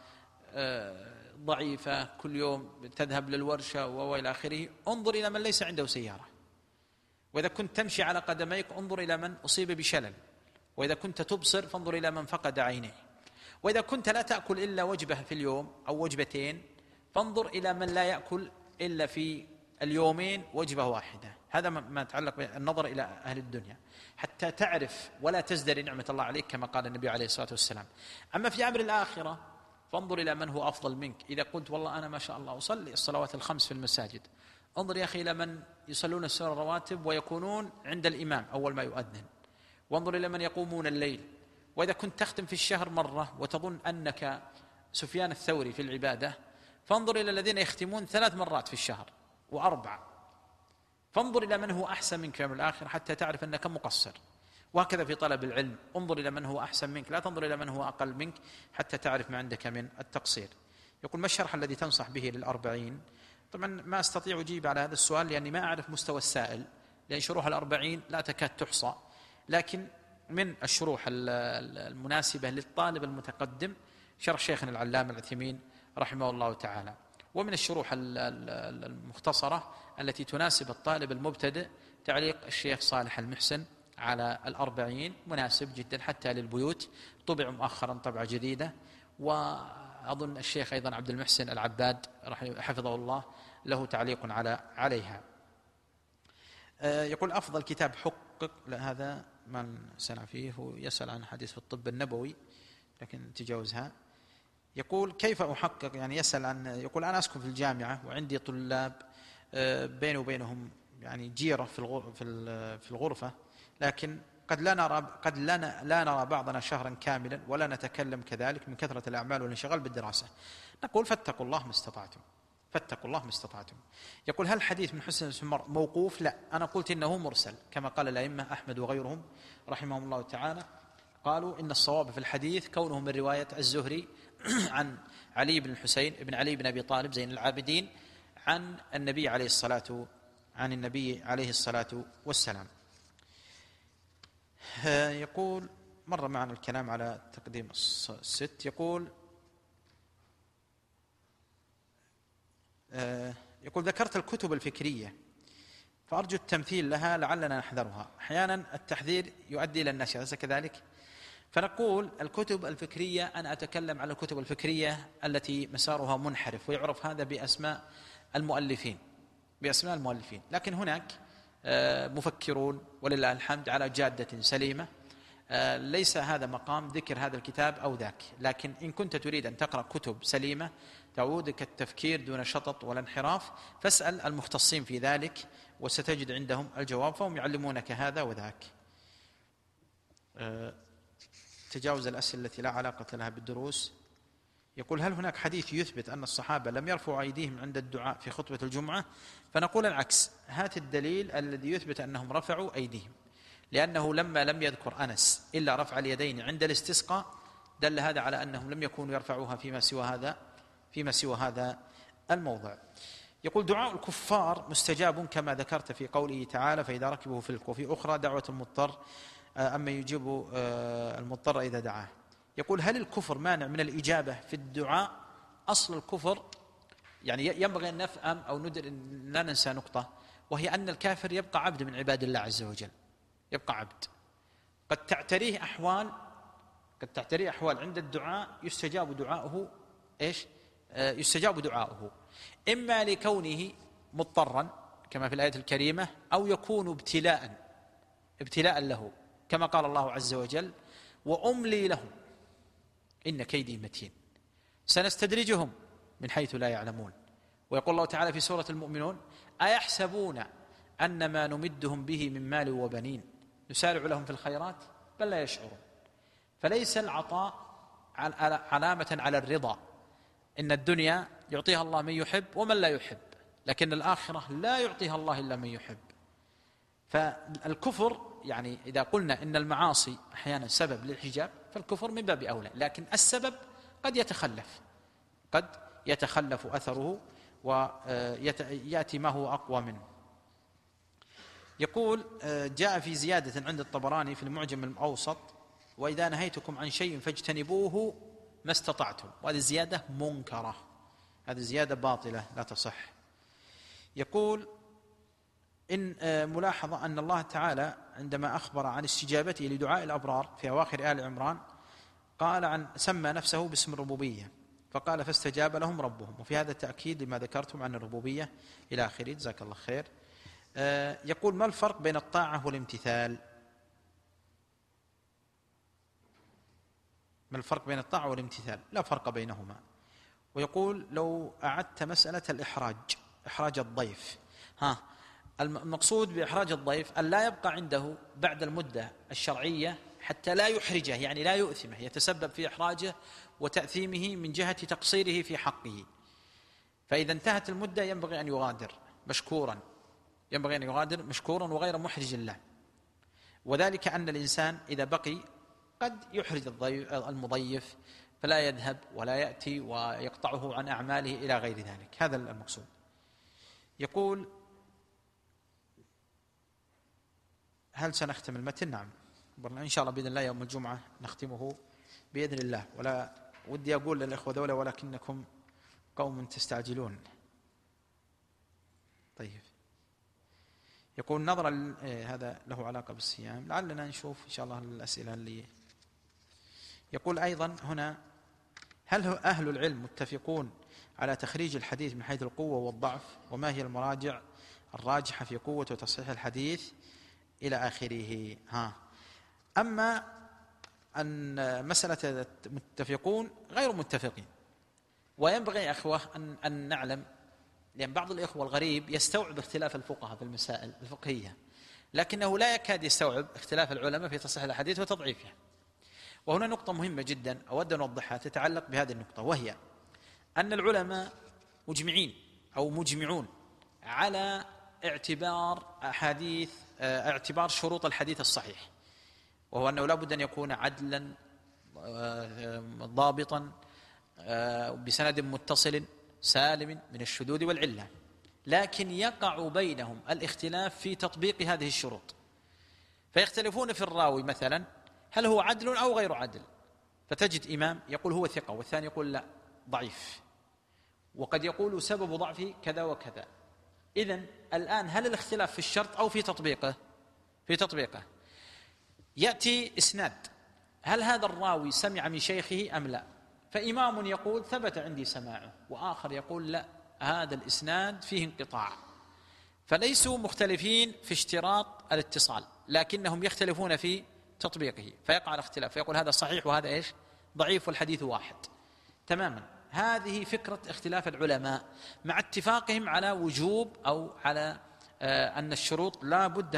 ضعيفة كل يوم تذهب للورشة وإلى آخره، انظر إلى من ليس عنده سيارة. وإذا كنت تمشي على قدميك انظر إلى من أصيب بشلل. وإذا كنت تبصر فانظر إلى من فقد عينيه. وإذا كنت لا تأكل إلا وجبة في اليوم أو وجبتين فانظر إلى من لا يأكل إلا في اليومين وجبة واحدة. هذا ما يتعلق بالنظر إلى أهل الدنيا حتى تعرف ولا تزدري نعمة الله عليك كما قال النبي عليه الصلاة والسلام. أما في أمر الآخرة فانظر إلى من هو أفضل منك. إذا قلت والله أنا ما شاء الله أصلي الصلوات الخمس في المساجد، انظر يا أخي إلى من يصلون السنن الرواتب ويكونون عند الإمام أول ما يؤذن، وانظر إلى من يقومون الليل. وإذا كنت تختم في الشهر مرة وتظن أنك سفيان الثوري في العبادة فانظر إلى الذين يختمون 3 مرات في الشهر و4. فانظر إلى من هو أحسن منك يوم الآخر حتى تعرف أنك مقصر. وهكذا في طلب العلم انظر إلى من هو أحسن منك، لا تنظر إلى من هو أقل منك حتى تعرف ما عندك من التقصير. يقول: ما الشرح الذي تنصح به لل40؟ طبعا ما أستطيع أجيب على هذا السؤال لأني ما أعرف مستوى السائل، لأن شروح 40 لا تكاد تحصى. لكن من الشروح المناسبة للطالب المتقدم شرح شيخنا العلامة العثيمين رحمه الله تعالى، ومن الشروح المختصرة التي تناسب الطالب المبتدئ تعليق الشيخ صالح المحسن على 40 مناسب جدا حتى للبيوت، طبع مؤخرا طبعة جديدة. وأظن الشيخ أيضا عبد المحسن العباد حفظه الله له تعليق عليها. يقول: أفضل كتاب حقق، لا هذا ما سنع فيه، هو يسأل عن حديث في الطب النبوي لكن تجاوزها. يقول: كيف أحقق، يعني يسأل عن، يقول: أنا أسكن في الجامعة وعندي طلاب بيني وبينهم يعني جيرة في الغرفة، لكن قد لا نرى بعضنا شهرا كاملا ولا نتكلم كذلك من كثرة الأعمال والانشغال بالدراسة. نقول: فاتقوا الله ما استطعتم، فاتقوا الله ما استطعتم. يقول: هل الحديث من حسن المر موقوف؟ لا، أنا قلت إنه مرسل كما قال الأئمة أحمد وغيرهم رحمهم الله تعالى، قالوا إن الصواب في الحديث كونه من رواية الزهري عن علي بن الحسين بن علي بن أبي طالب زين العابدين عن النبي عليه الصلاة والسلام. يقول: مر معنا الكلام على تقديم الست. يقول: ذكرت الكتب الفكرية فأرجو التمثيل لها لعلنا نحذرها، أحيانا التحذير يؤدي إلى النشر، أليس كذلك؟ فنقول الكتب الفكرية، أنا أتكلم على الكتب الفكرية التي مسارها منحرف، ويعرف هذا بأسماء المؤلفين، لكن هناك مفكرون ولله الحمد على جادة سليمة، ليس هذا مقام ذكر هذا الكتاب أو ذاك. لكن إن كنت تريد أن تقرأ كتب سليمة تعودك التفكير دون شطط ولا انحراف فاسأل المختصين في ذلك وستجد عندهم الجواب، فهم يعلمونك هذا وذاك. تجاوز الأسئلة التي لا علاقة لها بالدروس. يقول: هل هناك حديث يثبت أن الصحابة لم يرفعوا أيديهم عند الدعاء في خطبة الجمعة؟ فنقول العكس، هات الدليل الذي يثبت أنهم رفعوا أيديهم، لأنه لما لم يذكر أنس إلا رفع اليدين عند الاستسقاء دل هذا على أنهم لم يكونوا يرفعوها فيما سوى هذا الموضع. يقول: دعاء الكفار مستجاب كما ذكرت في قوله تعالى: فإذا ركبوا في الفلك، وفي أخرى دعوة المضطر أما يجيب المضطر إذا دعاه. يقول: هل الكفر مانع من الإجابة في الدعاء؟ أصل الكفر يعني ينبغي أن نفهم أو لا ننسى نقطة، وهي أن الكافر يبقى عبد من عباد الله عز وجل، يبقى عبد. قد تعتريه أحوال عند الدعاء يستجاب دعاؤه. يستجاب دعاؤه إما لكونه مضطرا كما في الآية الكريمة، أو يكون ابتلاء له كما قال الله عز وجل: وأملي لهم إن كيدي متين سنستدرجهم من حيث لا يعلمون. ويقول الله تعالى في سورة المؤمنون: أيحسبون أن ما نمدهم به من مال وبنين نسارع لهم في الخيرات بل لا يشعرون. فليس العطاء علامة على الرضا، إن الدنيا يعطيها الله من يحب ومن لا يحب، لكن الآخرة لا يعطيها الله إلا من يحب. فالكفر يعني إذا قلنا إن المعاصي أحيانا سبب للحجاب فالكفر من باب أولى، لكن السبب قد يتخلف أثره ويأتي ما هو أقوى منه. يقول جاء في زيادة عند الطبراني في المعجم الأوسط: وإذا نهيتكم عن شيء فاجتنبوه ما استطعتم. وهذه زيادة منكرة، هذه زيادة باطلة لا تصح. يقول إن ملاحظة أن الله تعالى عندما أخبر عن استجابته لدعاء الأبرار في أواخر آل عمران قال سمى نفسه باسم الربوبية فقال فاستجاب لهم ربهم، وفي هذا التأكيد لما ذكرتم عن الربوبية إلى آخره. جزاك الله خير. يقول ما الفرق بين الطاعة والامتثال؟ ما الفرق بين الطاعة والامتثال؟ لا فرق بينهما. ويقول لو أعدت مسألة إحراج الضيف، المقصود بإحراج الضيف أن لا يبقى عنده بعد المدة الشرعية حتى لا يحرجه، يعني لا يؤثمه، يتسبب في إحراجه وتأثيمه من جهة تقصيره في حقه. فإذا انتهت المدة ينبغي أن يغادر مشكورا وغير محرج له. وذلك أن الإنسان إذا بقي قد يحرج المضيف فلا يذهب ولا يأتي ويقطعه عن أعماله إلى غير ذلك. هذا المقصود. يقول هل سنختم المتن؟ نعم إن شاء الله بإذن الله يوم الجمعة نختمه بإذن الله. ولا ودي أقول للإخوة ذولا ولكنكم قوم تستعجلون. طيب. يقول نظرا هذا له علاقة بالصيام، لعلنا نشوف إن شاء الله الأسئلة اللي. يقول أيضا هنا هل أهل العلم متفقون على تخريج الحديث من حيث القوة والضعف، وما هي المراجع الراجحة في قوة وتصحيح الحديث إلى آخره. أما أن مسألة متفقون غير متفقين، وينبغي يا أخوة أن نعلم، لأن بعض الإخوة الغريب يستوعب اختلاف الفقهاء في المسائل الفقهية، لكنه لا يكاد يستوعب اختلاف العلماء في تصحيح الحديث وتضعيفه. وهنا نقطة مهمة جدا أود أن أوضحها تتعلق بهذه النقطة، وهي أن العلماء مجمعون على اعتبار شروط الحديث الصحيح، وهو أنه لا بد أن يكون عدلا ضابطا بسند متصل سالم من الشذوذ والعلة، لكن يقع بينهم الاختلاف في تطبيق هذه الشروط، فيختلفون في الراوي مثلا هل هو عدل أو غير عدل، فتجد إمام يقول هو ثقة والثاني يقول لا ضعيف، وقد يقول سبب ضعفه كذا وكذا. إذن الآن هل الاختلاف في الشرط أو في تطبيقه؟ في تطبيقه. يأتي إسناد، هل هذا الراوي سمع من شيخه أم لا؟ فإمام يقول ثبت عندي سماعه، وآخر يقول لا هذا الإسناد فيه انقطاع. فليسوا مختلفين في اشتراط الاتصال، لكنهم يختلفون في تطبيقه، فيقع الاختلاف، فيقول هذا صحيح وهذا ضعيف والحديث واحد تماما. هذه فكرة اختلاف العلماء مع اتفاقهم على وجوب أو على أن الشروط لا بد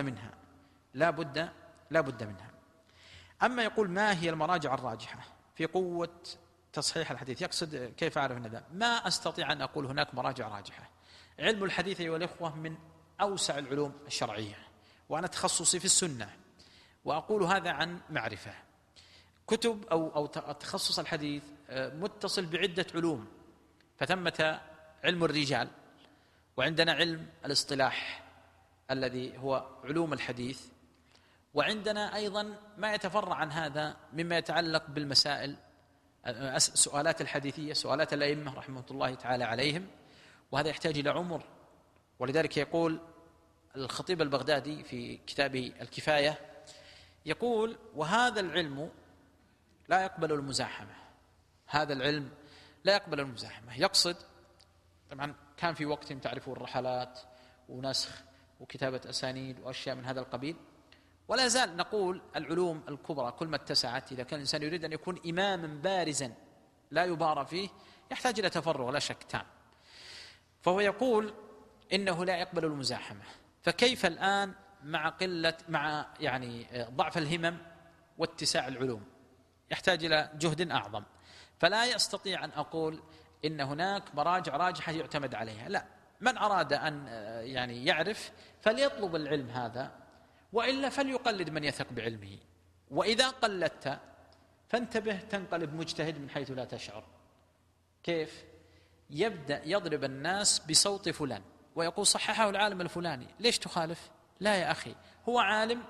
منها. أما يقول ما هي المراجع الراجحة في قوة تصحيح الحديث، يقصد كيف أعرف أن ذا؟ ما أستطيع أن أقول هناك مراجع راجحة. علم الحديث أيها الإخوة من أوسع العلوم الشرعية، وأنا تخصصي في السنة، وأقول هذا عن معرفة. كتب أو تخصص الحديث متصل بعدة علوم، فثمة علم الرجال، وعندنا علم الاصطلاح الذي هو علوم الحديث، وعندنا أيضا ما يتفرع عن هذا مما يتعلق بالمسائل سؤالات الحديثية، سؤالات الأئمة رحمة الله تعالى عليهم، وهذا يحتاج إلى عمر. ولذلك يقول الخطيب البغدادي في كتابه الكفاية، يقول وهذا العلم لا يقبل المزاحمة، هذا العلم لا يقبل المزاحمة. يقصد طبعا كان في وقت تعرفوا الرحلات ونسخ وكتابة أسانيد وأشياء من هذا القبيل، ولا زال نقول العلوم الكبرى كل ما اتسعت، إذا كان الإنسان يريد أن يكون إماما بارزا لا يبار فيه يحتاج إلى تفرغ لا شك تام. فهو يقول إنه لا يقبل المزاحمة، فكيف الآن مع ضعف الهمم واتساع العلوم؟ يحتاج إلى جهد أعظم، فلا يستطيع أن أقول إن هناك مراجع راجحة يعتمد عليها، لا، من أراد أن يعني يعرف فليطلب العلم هذا، وإلا فليقلد من يثق بعلمه. وإذا قلدت فانتبه تنقلب مجتهد من حيث لا تشعر. كيف؟ يبدأ يضرب الناس بصوت فلان ويقول صححه العالم الفلاني، ليش تخالف؟ لا يا أخي، هو عالم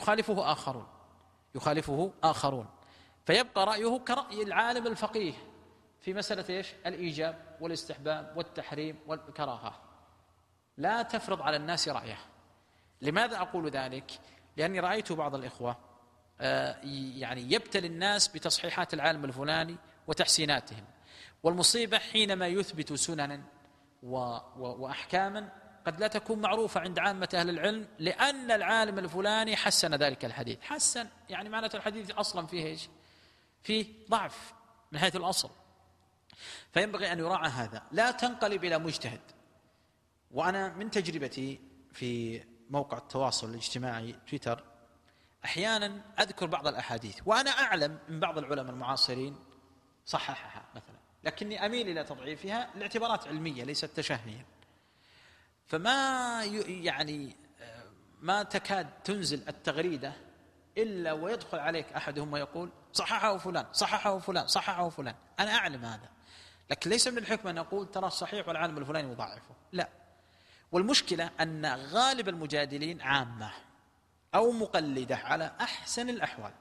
يخالفه آخرون، فيبقى رأيه كرأي العالم الفقيه في مسألة إيش؟ الإيجاب والاستحباب والتحريم والكراهة. لا تفرض على الناس رأيه. لماذا أقول ذلك؟ لأني رأيت بعض الإخوة يعني يبتلي الناس بتصحيحات العالم الفلاني وتحسيناتهم، والمصيبة حينما يثبت سننا وأحكاما قد لا تكون معروفة عند عامة أهل العلم، لأن العالم الفلاني حسن ذلك الحديث. حسن يعني معنى الحديث أصلا فيه إيش؟ فيه ضعف من حيث الأصل. فينبغي أن يراعى هذا، لا تنقلب إلى مجتهد. وأنا من تجربتي في موقع التواصل الاجتماعي تويتر أحيانا أذكر بعض الأحاديث وأنا أعلم من بعض العلماء المعاصرين صححها مثلا، لكني أميل إلى تضعيفها لاعتبارات علمية ليست تشهيا. فما يعني ما تكاد تنزل التغريدة إلا ويدخل عليك أحدهم ويقول صححه فلان صححه فلان صححه فلان. أنا أعلم هذا، لكن ليس من الحكمة أن أقول ترى صحيح والعالم الفلاني مضاعفه، لا. والمشكلة أن غالب المجادلين عامة أو مقلدة على أحسن الأحوال.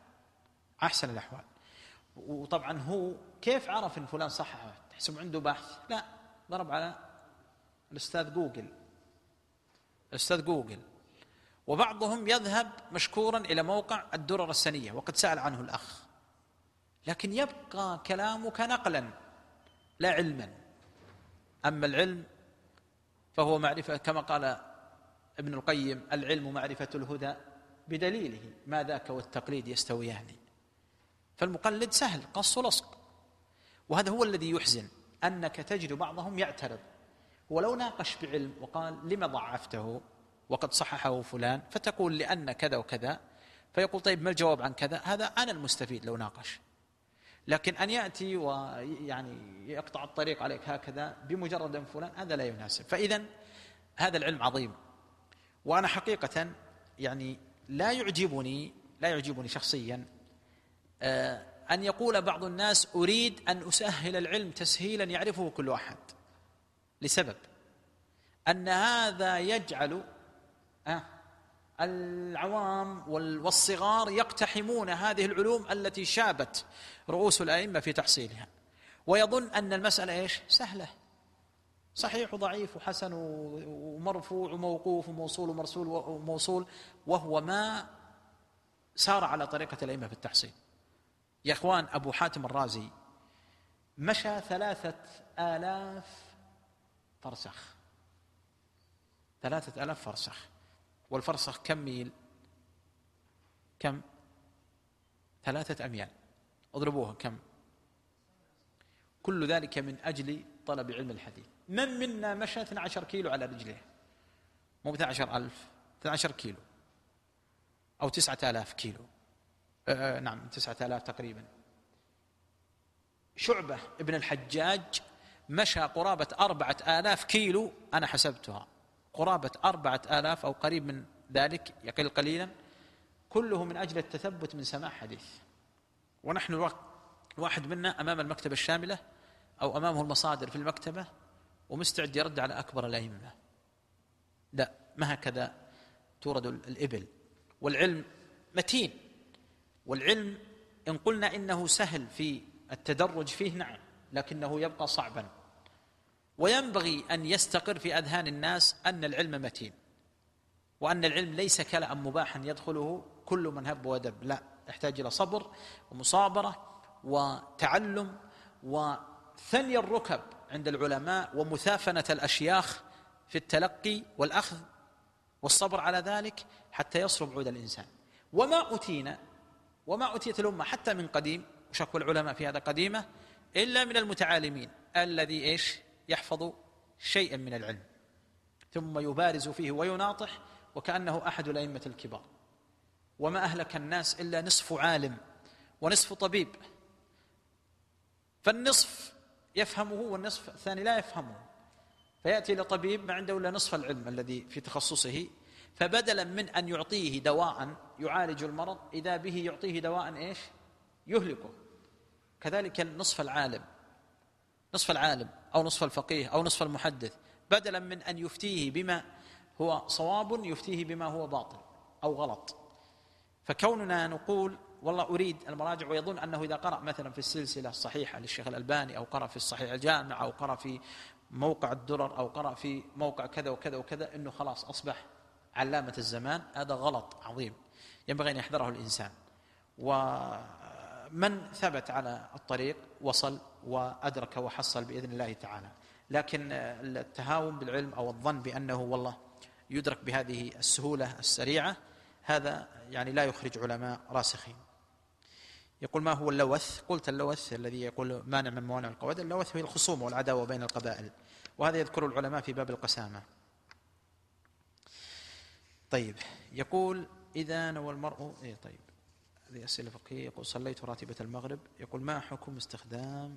وطبعا هو كيف عرف إن فلان صححه؟ تحسب عنده بحث؟ لا، ضرب على الأستاذ جوجل. وبعضهم يذهب مشكورا إلى موقع الدرر السنية وقد سأل عنه الأخ، لكن يبقى كلامك نقلا لا علما. أما العلم فهو معرفة، كما قال ابن القيم: العلم معرفة الهدى بدليله، ما ذاك والتقليد يستويان. فالمقلد سهل قص لصق. وهذا هو الذي يحزن، أنك تجد بعضهم يعترض، ولو ناقش بعلم وقال لما ضعفته وقد صححه فلان، فتقول لأن كذا وكذا، فيقول طيب ما الجواب عن كذا؟ هذا أنا المستفيد لو ناقش. لكن أن يأتي ويعني يقطع الطريق عليك هكذا بمجرد أن فلان، هذا لا يناسب. فإذن هذا العلم عظيم. وأنا حقيقة يعني لا يعجبني شخصيا أن يقول بعض الناس أريد أن أسهل العلم تسهيلا يعرفه كل أحد، لسبب أن هذا يجعل العوام والصغار يقتحمون هذه العلوم التي شابت رؤوس الأئمة في تحصيلها، ويظن أن المسألة إيش؟ سهلة، صحيح وضعيف وحسن ومرفوع وموقوف وموصول ومرسول وموصول، وهو ما سار على طريقة الأئمة في التحصيل. يا أخوان، أبو حاتم الرازي مشى 3000 فرسخ. 3000 فرسخ، والفرسخ كم ميل؟ كم؟ 3 أميال، اضربوها كم؟ كل ذلك من أجل طلب علم الحديث. من منا مشى 12 كيلو على رجله؟ مو 12,000، 12 كيلو أو 9000 كيلو، نعم 9000 تقريبا. شعبة ابن الحجاج مشى قرابة 4000 كيلو، أنا حسبتها قرابة 4000 أو قريب من ذلك، يقل قليلا، كله من أجل التثبت من سماع حديث. ونحن الواحد منا أمام المكتبة الشاملة أو أمامه المصادر في المكتبة ومستعد يرد على أكبر الأئمة. لا، ما هكذا تورد الإبل. والعلم متين، والعلم إن قلنا إنه سهل في التدرج فيه، نعم، لكنه يبقى صعبا. وينبغي أن يستقر في أذهان الناس أن العلم متين، وأن العلم ليس كلام مباحا يدخله كل من هب ودب، لا، يحتاج إلى صبر ومصابرة وتعلم وثني الركب عند العلماء ومثافنة الأشياخ في التلقي والأخذ والصبر على ذلك حتى يصرف عود الإنسان. وما أتيت الأمة حتى من قديم، وشكوى العلماء في هذا قديمة، إلا من المتعالمين الذي إيش؟ يحفظ شيئا من العلم ثم يبارز فيه ويناطح وكأنه أحد الأئمة الكبار. وما أهلك الناس إلا نصف عالم ونصف طبيب، فالنصف يفهمه والنصف الثاني لا يفهمه، فيأتي لطبيب ما عنده إلا نصف العلم الذي في تخصصه، فبدلا من أن يعطيه دواء يعالج المرض إذا به يعطيه دواء إيش؟ يهلكه. كذلك نصف العالم أو نصف الفقيه أو نصف المحدث، بدلا من أن يفتيه بما هو صواب يفتيه بما هو باطل أو غلط. فكوننا نقول والله أريد المراجع، ويظن أنه إذا قرأ مثلا في السلسلة الصحيحة للشيخ الألباني أو قرأ في الصحيح الجامع أو قرأ في موقع الدرر أو قرأ في موقع كذا وكذا وكذا إنه خلاص أصبح علامة الزمان. هذا غلط عظيم ينبغي أن يحذره الإنسان. ومن ثبت على الطريق وصل وأدرك وحصل بإذن الله تعالى. لكن التهاون بالعلم أو الظن بأنه والله يدرك بهذه السهولة السريعة، هذا يعني لا يخرج علماء راسخين. يقول ما هو اللوث؟ قلت اللوث الذي يقول مانع من موانع القواعد. اللوث هي الخصوم والعداوة بين القبائل، وهذا يذكر العلماء في باب القسامة. طيب يقول إذا نوى المرء طيب هذه أسئلة فقهية. يقول صليت راتبة المغرب. يقول ما حكم استخدام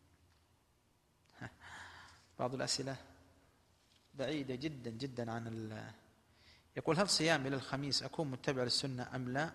بعض الأسئلة بعيدة جدا جدا عن يقول هل صيامي للخميس أكون متبع للسنة أم لا؟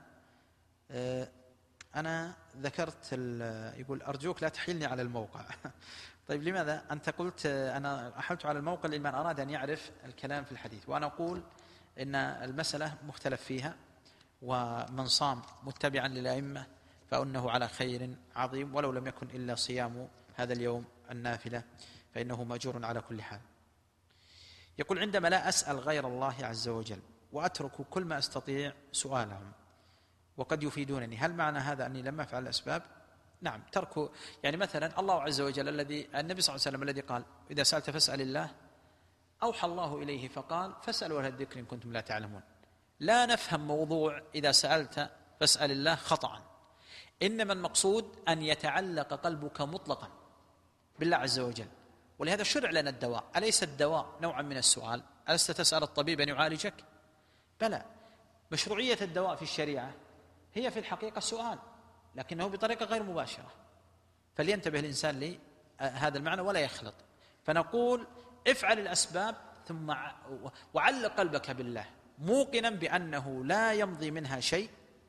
أنا ذكرت يقول أرجوك لا تحيلني على الموقع. طيب لماذا؟ أنت قلت أنا أحلت على الموقع لمن أراد أن يعرف الكلام في الحديث، وأنا أقول إن المسألة مختلف فيها، ومن صام متبعا للأئمة فإنه على خير عظيم، ولو لم يكن إلا صيام هذا اليوم النافلة فإنه مأجور على كل حال. يقول عندما لا أسأل غير الله عز وجل وأترك كل ما أستطيع سؤالهم وقد يفيدونني، هل معنى هذا أني لم أفعل الأسباب؟ نعم، ترك يعني مثلا الله عز وجل النبي صلى الله عليه وسلم الذي قال إذا سألت فاسأل الله، أوحى الله إليه فقال فاسألوا أهل الذكر إن كنتم لا تعلمون. لا نفهم موضوع إذا سألت فاسأل الله خطأ، إنما المقصود أن يتعلق قلبك مطلقا بالله عز وجل. ولهذا شرع لنا الدواء. أليس الدواء نوعا من السؤال؟ ألست تسأل الطبيب أن يعالجك؟ بلى. مشروعية الدواء في الشريعة هي في الحقيقة سؤال، لكنه بطريقة غير مباشرة. فلينتبه الإنسان لهذا المعنى ولا يخلط. فنقول افعل الأسباب ثم وعلق قلبك بالله موقنا بأنه لا يمضي منها شيء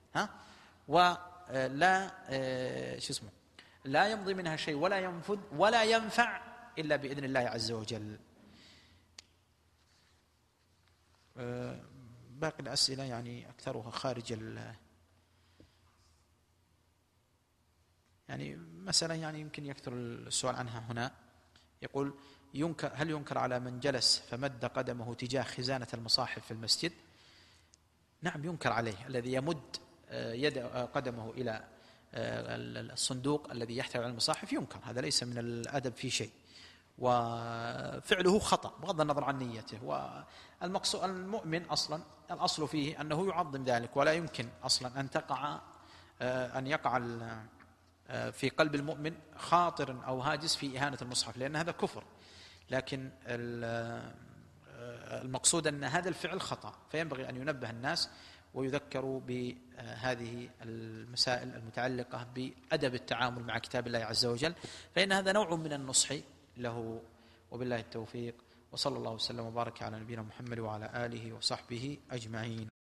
ولا لا يمضي منها شيء ولا ينفذ ولا ينفع إلا بإذن الله عز وجل. باقي الأسئلة يعني أكثرها خارج يعني مسألة يعني يمكن يكثر السؤال عنها هنا. يقول هل ينكر على من جلس فمد قدمه تجاه خزانة المصاحف في المسجد؟ نعم ينكر عليه. الذي يمد قدمه إلى الصندوق الذي يحتوي على المصاحف ينكر، هذا ليس من الأدب في شيء، وفعله خطأ بغض النظر عن نيته. والمقصود المؤمن أصلا الأصل فيه أنه يعظم ذلك، ولا يمكن أصلا أن يقع في قلب المؤمن خاطر أو هاجس في إهانة المصحف، لأن هذا كفر. لكن المقصود أن هذا الفعل خطأ، فينبغي أن ينبه الناس ويذكروا بهذه المسائل المتعلقة بأدب التعامل مع كتاب الله عز وجل، فإن هذا نوع من النصح له. وبالله التوفيق، وصلى الله وسلم وبارك على نبينا محمد وعلى آله وصحبه أجمعين.